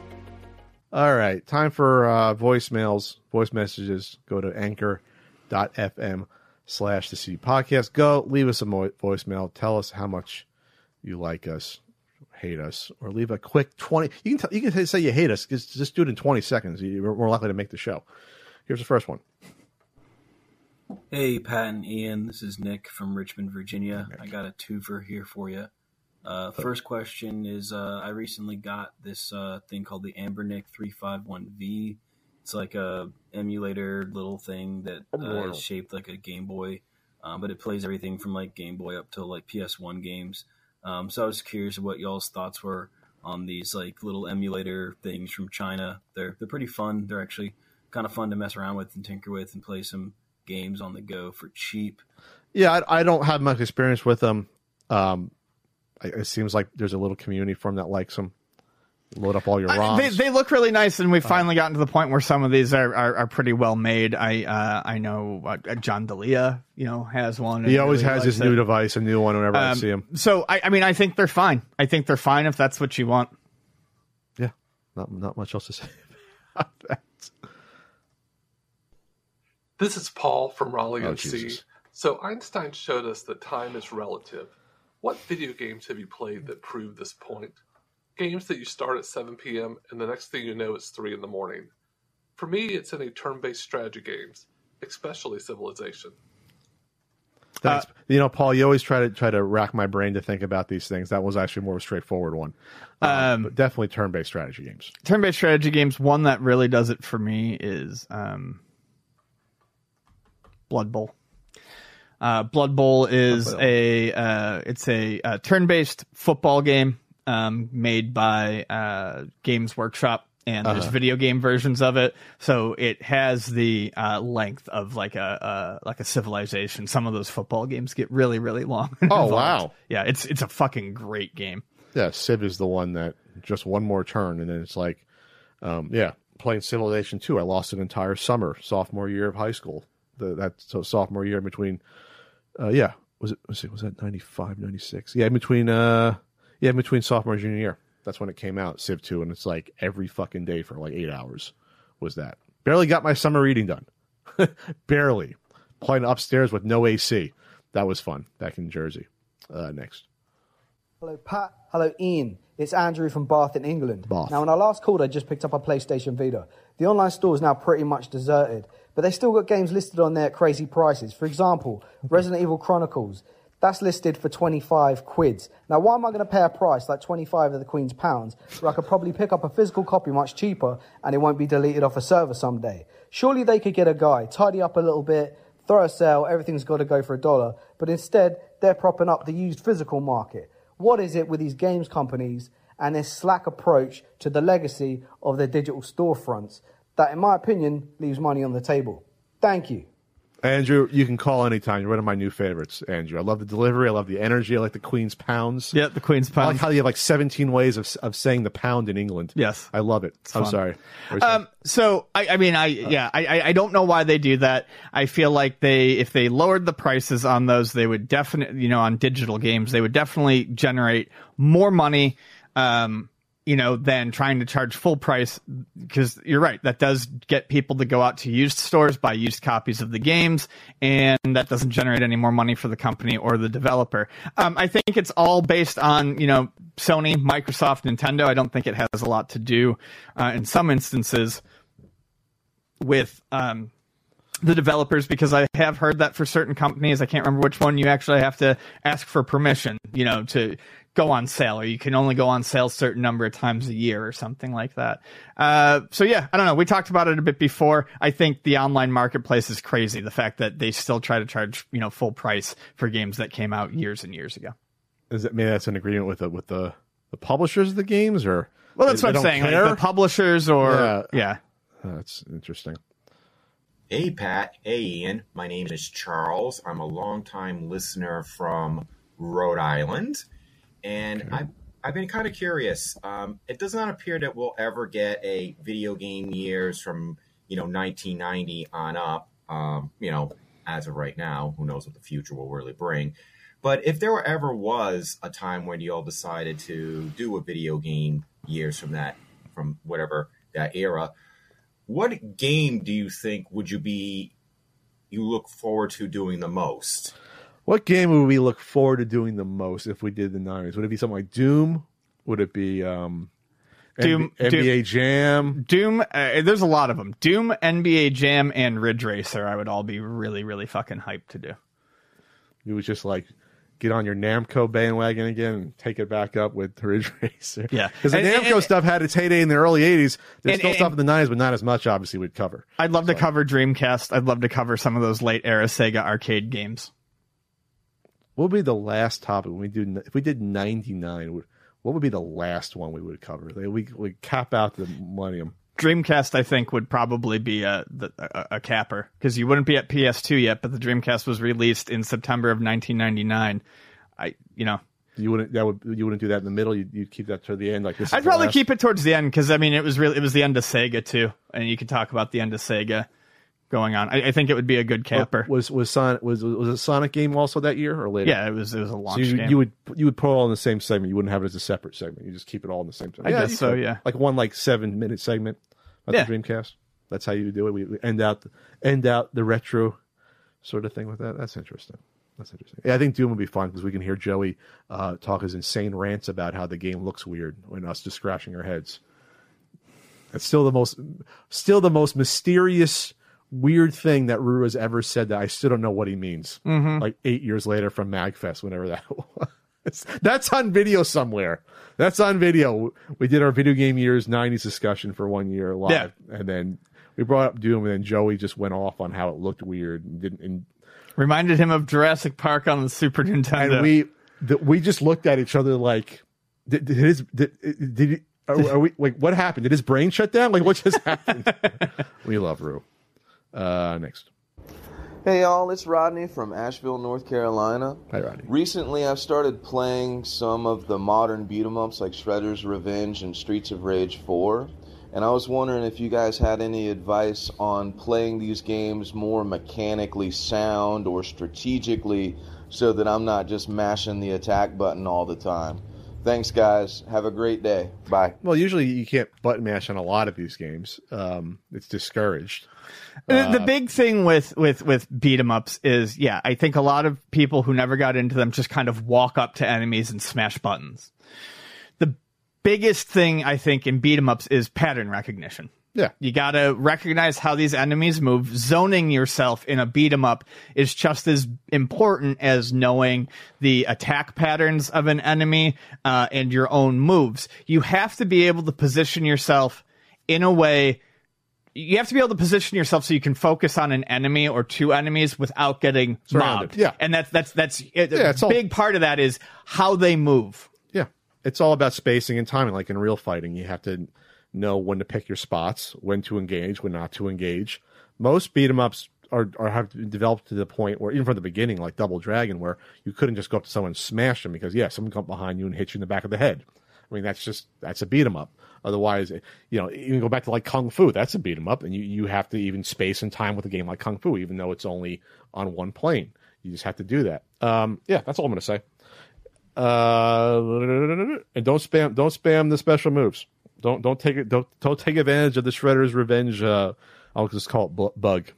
All right, time for uh, voicemails, voice messages. Go to anchor.fm slash the C podcast. Go, leave us a mo- voicemail. Tell us how much you like us, hate us, or leave a quick twenty. You can, t- you can say you hate us, because just do it in twenty seconds. You're more likely to make the show. Here's the first one. Hey, Pat and Ian, this is Nick from Richmond, Virginia. I got a twofer here for you. Uh, first question is, uh, I recently got this uh, thing called the Ambernic three fifty-one V. It's like a emulator little thing that uh, is shaped like a Game Boy, um, but it plays everything from like Game Boy up to like P S one games. Um, so I was curious what y'all's thoughts were on these like little emulator things from China. They're they're pretty fun. They're actually kind of fun to mess around with and tinker with and play some games on the go for cheap. Yeah, I, I don't have much experience with them. Um, it, it seems like there's a little community for them that likes them. Load up all your ROMs. Uh, they, they look really nice, and we've finally gotten to the point where some of these are, are, are pretty well made. I uh, I know uh, John D'Elia, you know, has one. He always really has his it. new device, a new one whenever um, I see him. So I, I mean, I think they're fine. I think they're fine if that's what you want. Yeah, not not much else to say about that. This is Paul from Raleigh, oh, N C. Jesus. So Einstein showed us that time is relative. What video games have you played that prove this point? Games that you start at seven p.m. and the next thing you know it's three in the morning. For me, it's any turn-based strategy games, especially Civilization. Thanks. Uh, you know, Paul, you always try to try to rack my brain to think about these things. That was actually more of a straightforward one. Um, um, but definitely turn-based strategy games. Turn-based strategy games. One that really does it for me is um, Blood Bowl. Uh, Blood Bowl is a uh, it's a uh, turn-based football game um, made by uh, Games Workshop, and there's uh-huh. video game versions of it. So it has the uh, length of like a uh, like a Civilization. Some of those football games get really really long. Oh wow! Yeah, it's it's a fucking great game. Yeah, Civ is the one that just one more turn, and then it's like, um, yeah, playing Civilization two. I lost an entire summer, sophomore year of high school. The, that so sophomore year in between. Uh, yeah, was it? Was it? Was that ninety-five, ninety-six? Yeah, in between. Uh, Yeah, in between sophomore and junior year. That's when it came out, Civ two, and it's like every fucking day for like eight hours was that. Barely got my summer reading done. Barely. Playing upstairs with no A C. That was fun back in Jersey. Uh, next. Hello, Pat. Hello, Ian. It's Andrew from Bath in England. Bath. Now, when I last called, I just picked up a PlayStation Vita. The online store is now pretty much deserted, but they still got games listed on there at crazy prices. For example, Resident Evil Chronicles. That's listed for twenty-five quids. Now, why am I going to pay a price like twenty-five of the Queen's pounds where I could probably pick up a physical copy much cheaper and it won't be deleted off a server someday? Surely they could get a guy, tidy up a little bit, throw a sale, everything's got to go for a dollar. But instead, they're propping up the used physical market. What is it with these games companies and this slack approach to the legacy of their digital storefronts that, in my opinion, leaves money on the table? Thank you. Andrew, you can call anytime. You're one of my new favorites, Andrew. I love the delivery. I love the energy. I like the Queen's Pounds. Yeah, the Queen's I Pounds. like how you have like seventeen ways of of saying the pound in England. Yes. I love it. I'm fun. sorry. Um, so, I, I mean, I yeah, I, I don't know why they do that. I feel like they, if they lowered the prices on those, they would definitely, you know, on digital games, they would definitely generate more money. Um, you know, than trying to charge full price, because you're right, that does get people to go out to used stores, buy used copies of the games, and that doesn't generate any more money for the company or the developer. Um, I think it's all based on, you know, Sony, Microsoft, Nintendo. I don't think it has a lot to do, uh, in some instances, with um, the developers, because I have heard that for certain companies, I can't remember which one, you actually have to ask for permission, you know, to go on sale, or you can only go on sale a certain number of times a year or something like that. Uh, so yeah, I don't know. We talked about it a bit before. I think the online marketplace is crazy. The fact that they still try to charge, you know, full price for games that came out years and years ago. Is that maybe that's an agreement with the with the, the publishers of the games, or well, that's they, what they I'm saying. care? Like the publishers, or yeah, yeah. Oh, that's interesting. Hey, Pat. Hey, Ian. My name is Charles. I'm a longtime listener from Rhode Island. And okay. I've, I've been kind of curious. Um, it does not appear that we'll ever get a video game years from, you know, nineteen ninety on up. Um, you know, as of right now, who knows what the future will really bring. But if there ever was a time when you all decided to do a video game years from that, from whatever that era, what game do you think would you be, you look forward to doing the most? What game would we look forward to doing the most if we did the nineties? Would it be something like Doom? Would it be um, Doom, N B A Doom, Jam? Doom, uh, there's a lot of them. Doom, N B A Jam, and Ridge Racer I would all be really, really fucking hyped to do. You would just like get on your Namco bandwagon again and take it back up with Ridge Racer. Yeah. Because the and, Namco and, stuff had its heyday in the early eighties. There's and, still and, stuff in the nineties, but not as much, obviously, we'd cover. I'd love so. to cover Dreamcast. I'd love to cover some of those late era Sega arcade games. What would be the last topic when we do? If we did ninety-nine, what would be the last one we would cover? Like we we cap out the Millennium. Dreamcast, I think, would probably be a a, a capper, because you wouldn't be at P S two yet, but the Dreamcast was released in September of nineteen ninety-nine. I, you know, you wouldn't that would you wouldn't do that in the middle. You'd, you'd keep that to the end, like this. I'd probably keep it towards the end, because I mean, it was really it was the end of Sega too, and you could talk about the end of Sega going on. I, I think it would be a good capper. Was was Sonic was was a Sonic game also that year or later? Yeah, it was. It was a launch so you, game. You would you would put it all in the same segment. You wouldn't have it as a separate segment. You just keep it all in the same segment. I yeah, guess so. could. Yeah, like one like seven minute segment of yeah. the Dreamcast. That's how you do it. We, we end out the, end out the retro sort of thing with that. That's interesting. That's interesting. Yeah, I think Doom would be fun because we can hear Joey uh, talk his insane rants about how the game looks weird and us just scratching our heads. It's still the most still the most mysterious, weird thing that Rue has ever said that I still don't know what he means. Mm-hmm. Like eight years later from MagFest, whenever that was. That's on video somewhere. That's on video. We did our video game years nineties discussion for one year live, yeah. and then we brought up Doom, and then Joey just went off on how it looked weird and didn't. And, reminded him of Jurassic Park on the Super Nintendo. And we the, we just looked at each other like, did, did his did, did he, are, are we like what happened? Did his brain shut down? Like what just happened? We love Rue. Uh, next. Hey y'all, it's Rodney from Asheville, North Carolina. Hi Rodney. Recently I've started playing some of the modern beat-em-ups like Shredder's Revenge and Streets of Rage four. And I was wondering if you guys had any advice on playing these games more mechanically sound or strategically so that I'm not just mashing the attack button all the time. Thanks, guys. Have a great day. Bye. Well, usually you can't button mash on a lot of these games. Um, it's discouraged. The, the Uh, big thing with, with, with beat 'em ups is, yeah, I think a lot of people who never got into them just kind of walk up to enemies and smash buttons. The biggest thing I think in beat 'em ups is pattern recognition. Yeah. You gotta recognize how these enemies move. Zoning yourself in a beat 'em up is just as important as knowing the attack patterns of an enemy uh, and your own moves. You have to be able to position yourself in a way. You have to be able to position yourself so you can focus on an enemy or two enemies without getting Surrounded. mobbed. Yeah. And that's that's that's a Yeah, it's all- big part of that is how they move. Yeah. It's all about spacing and timing. Like in real fighting, you have to know when to pick your spots, when to engage, when not to engage. Most beat 'em ups are, are have developed to the point where, even from the beginning, like Double Dragon, where you couldn't just go up to someone and smash them because, yeah, someone come up behind you and hit you in the back of the head. I mean, that's just, that's a beat 'em up. Otherwise, you know, even go back to like Kung Fu, that's a beat 'em up, and you, you have to even space and time with a game like Kung Fu, even though it's only on one plane. You just have to do that. Um, yeah, that's all I'm going to say. Uh, and don't spam, don't spam the special moves. Don't don't take it. Don't don't take advantage of the Shredder's Revenge. Uh, I'll just call it bu- bug.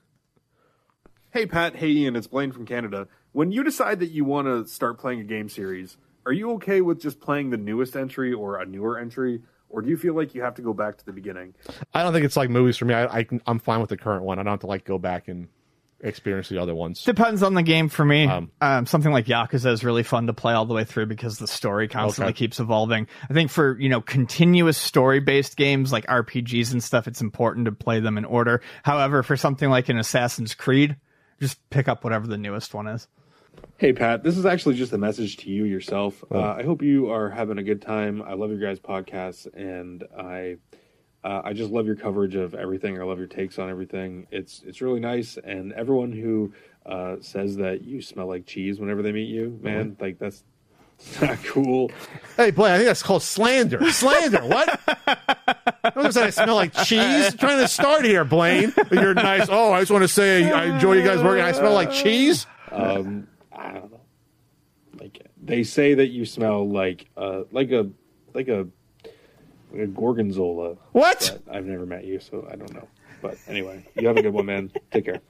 Hey Pat, hey Ian, it's Blaine from Canada. When you decide that you want to start playing a game series, are you okay with just playing the newest entry or a newer entry, or do you feel like you have to go back to the beginning? I don't think it's like movies for me. I, I can, I'm fine with the current one. I don't have to like go back and experience the other ones. Depends on the game for me. Um, Um, something like Yakuza is really fun to play all the way through because the story constantly Okay. keeps evolving. I think for, you know, continuous story-based games like R P Gs and stuff, it's important to play them in order. However, for something like an Assassin's Creed, just pick up whatever the newest one is. Hey Pat, this is actually just a message to you yourself. Oh. Uh, I hope you are having a good time. I love your guys' podcasts, and I uh, I just love your coverage of everything. I love your takes on everything. It's it's really nice, and everyone who uh, says that you smell like cheese whenever they meet you, man, Mm-hmm. like that's not cool. Hey, Blaine, I think that's called slander. Slander. What? I was saying I smell like cheese. I'm trying to start here, Blaine. You're nice. Oh, I just want to say I enjoy you guys working. I smell like cheese. Um, I don't know. Like they say that you smell like uh like a like a like a gorgonzola. What? But I've never met you, so I don't know. But anyway, you have a good one, man. Take care.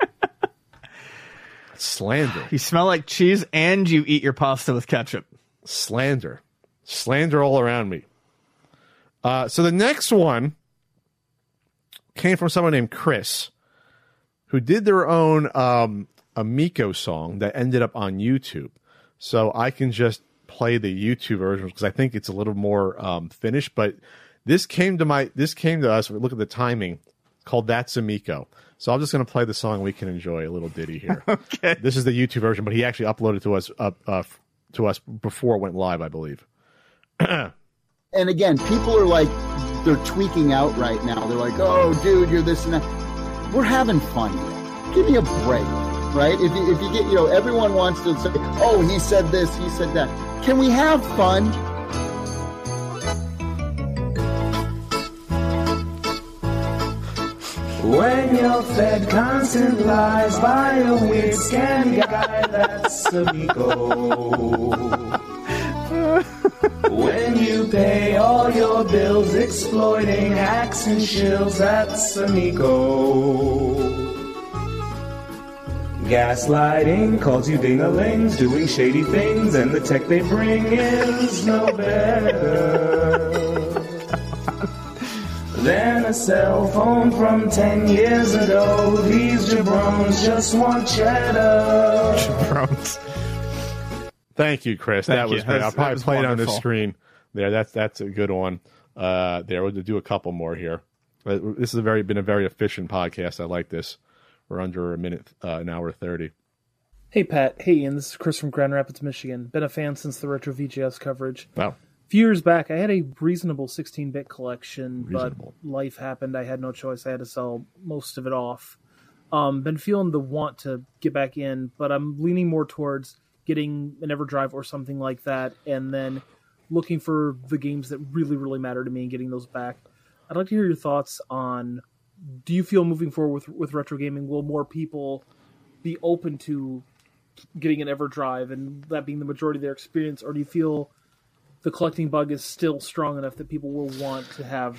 Slander. You smell like cheese and you eat your pasta with ketchup. Slander. Slander all around me. Uh, so the next one came from someone named Chris, who did their own um, Amico song that ended up on YouTube. So I can just play the YouTube version because I think it's a little more um, finished. But this came to my this came to us. Look at the timing. Called That's Amico. So I'm just going to play the song. We can enjoy a little ditty here. Okay. This is the YouTube version, but he actually uploaded to us uh, uh, to us before it went live, I believe. And again, people are like, they're tweaking out right now. They're like, oh, dude, you're this and that. We're having fun. Give me a break, right? If you, if you get, you know, everyone wants to say, oh, he said this, he said that. Can we have fun? When you're fed constant lies by a weird scam guy, that's Amico. When you pay all your bills exploiting hacks and shills, that's Amico. Gaslighting calls you ding-a-lings, doing shady things, and the tech they bring is no better than a cell phone from ten years ago. These jabrones just want cheddar. Jabrones. Thank you, Chris. Thank that you. was great. That I'll was- probably that was play it on the wonderful. screen there. That's that's a good one. Uh, there, we'll do a couple more here. Uh, This has a very been a very efficient podcast. I like this. We're under a minute, uh, an hour thirty. Hey, Pat. Hey, Ian. This is Chris from Grand Rapids, Michigan. Been a fan since the Retro V G S coverage. Wow. A few years back, I had a reasonable sixteen-bit collection, Reasonable. but life happened. I had no choice. I had to sell most of it off. Um, been feeling the want to get back in, but I'm leaning more towards getting an EverDrive or something like that, and then looking for the games that really, really matter to me and getting those back. I'd like to hear your thoughts on, do you feel moving forward with, with retro gaming, will more people be open to getting an EverDrive and that being the majority of their experience, or do you feel the collecting bug is still strong enough that people will want to have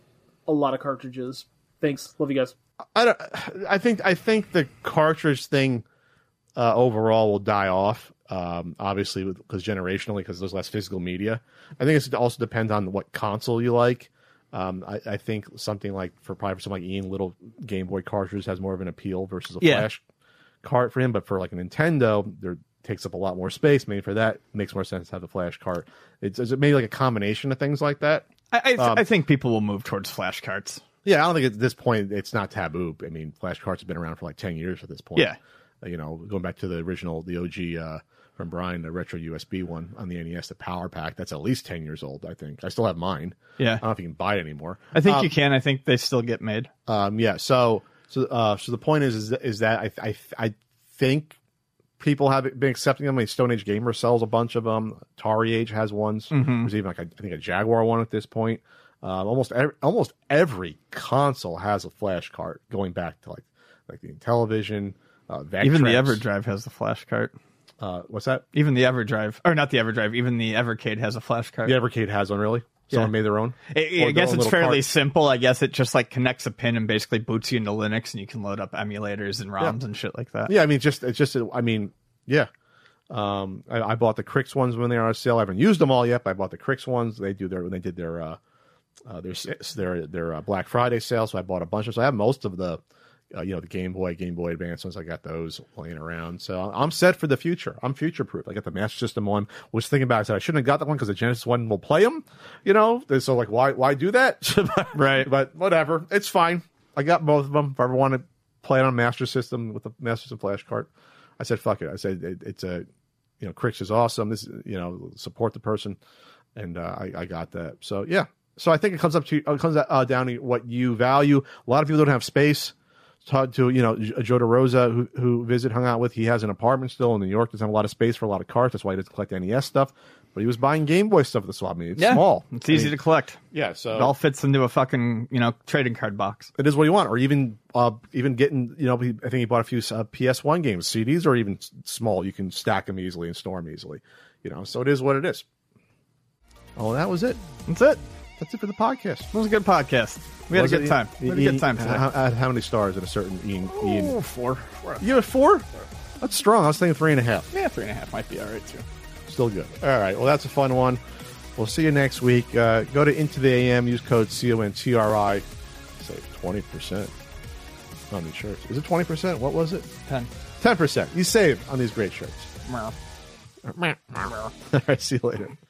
a lot of cartridges. Thanks. Love you guys. I don't, I think I think the cartridge thing uh, overall will die off. Um, obviously, because generationally, because there's less physical media. I think it also depends on what console you like. Um, I, I think something like for probably for something like Ian, little Game Boy cartridge has more of an appeal versus a Yeah. flash cart for him. But for like a Nintendo, there takes up a lot more space. Maybe for that, it makes more sense to have the flash cart. It's, it's maybe like a combination of things like that. I I, th- Um, I think people will move towards flash carts. Yeah, I don't think at this point it's not taboo. I mean, flash carts have been around for like ten years at this point. Yeah. Uh, you know, going back to the original, the O G uh, from Brian, the retro U S B one on the N E S, the Power Pack. That's at least ten years old, I think. I still have mine. Yeah. I don't know if you can buy it anymore. I think Um, you can. I think they still get made. Um, yeah. So, so, uh, so the point is, is, is that I, I, I think people have been accepting them. I mean, Stone Age Gamer sells a bunch of them. Atari Age has ones. Mhm. There's even like a, I think a Jaguar one at this point. Um, almost every, almost every console has a flash cart going back to like like the Intellivision, uh, Vectrex. Even the EverDrive has the flash cart. Uh, what's that? Even the EverDrive, or not the EverDrive. Even the Evercade has a flash cart. The Evercade has one, really? Someone Yeah. made their own? I, Or I their guess own it's little fairly cart? simple. I guess it just like connects a pin and basically boots you into Linux, and you can load up emulators and ROMs Yeah. and shit like that. Yeah, I mean, just it's just I mean, yeah. Um, I, I bought the Crix ones when they were on sale. I haven't used them all yet, but I bought the Crix ones. They do their when they did their uh, uh their their their uh, Black Friday sale, so I bought a bunch of. So I have most of the. Uh, you know, the Game Boy, Game Boy Advance ones. I got those laying around. So I'm set for the future. I'm future proof. I got the Master System one. Was thinking about it. I said I shouldn't have got that one because the Genesis one will play them. You know, so like, why why do that? Right. But whatever. It's fine. I got both of them. If I ever want to play it on Master System with the Master System flash cart, I said, fuck it. I said, it, it's a, you know, Crix is awesome. This, you know, support the person. And uh, I, I got that. So, yeah. So I think it comes up to, it comes uh, down to what you value. A lot of people don't have space. Talked to, you know, Joe DeRosa, who who visit hung out with. He has an apartment still in New York. Doesn't have a lot of space for a lot of carts. That's why he doesn't collect N E S stuff. But he was buying Game Boy stuff at the swap meet. It's Yeah. small. It's easy I mean, to collect. Yeah, so It all fits into a fucking, you know, trading card box. it is what you want. Or even uh, even getting, you know, he, I think he bought a few uh, P S one games. C Ds are even s- small. You can stack them easily and store them easily. You know, so it is what it is. Oh, that was it. That's it. That's it for the podcast. It was a good podcast. We had Was a it? good time. We had a Ian- good time today. How, how, how many stars in a certain Ian? Ian? Oh, four. You have four? That's strong. I was thinking three and a half. Yeah, three and a half might be all right too. Still good. All right. Well, that's a fun one. We'll see you next week. Uh, go to Into the A M. Use code C O N T R I. Save twenty percent on these shirts. Is it twenty percent? What was it? Ten. ten percent. You save on these great shirts. Meow. All right. See you later.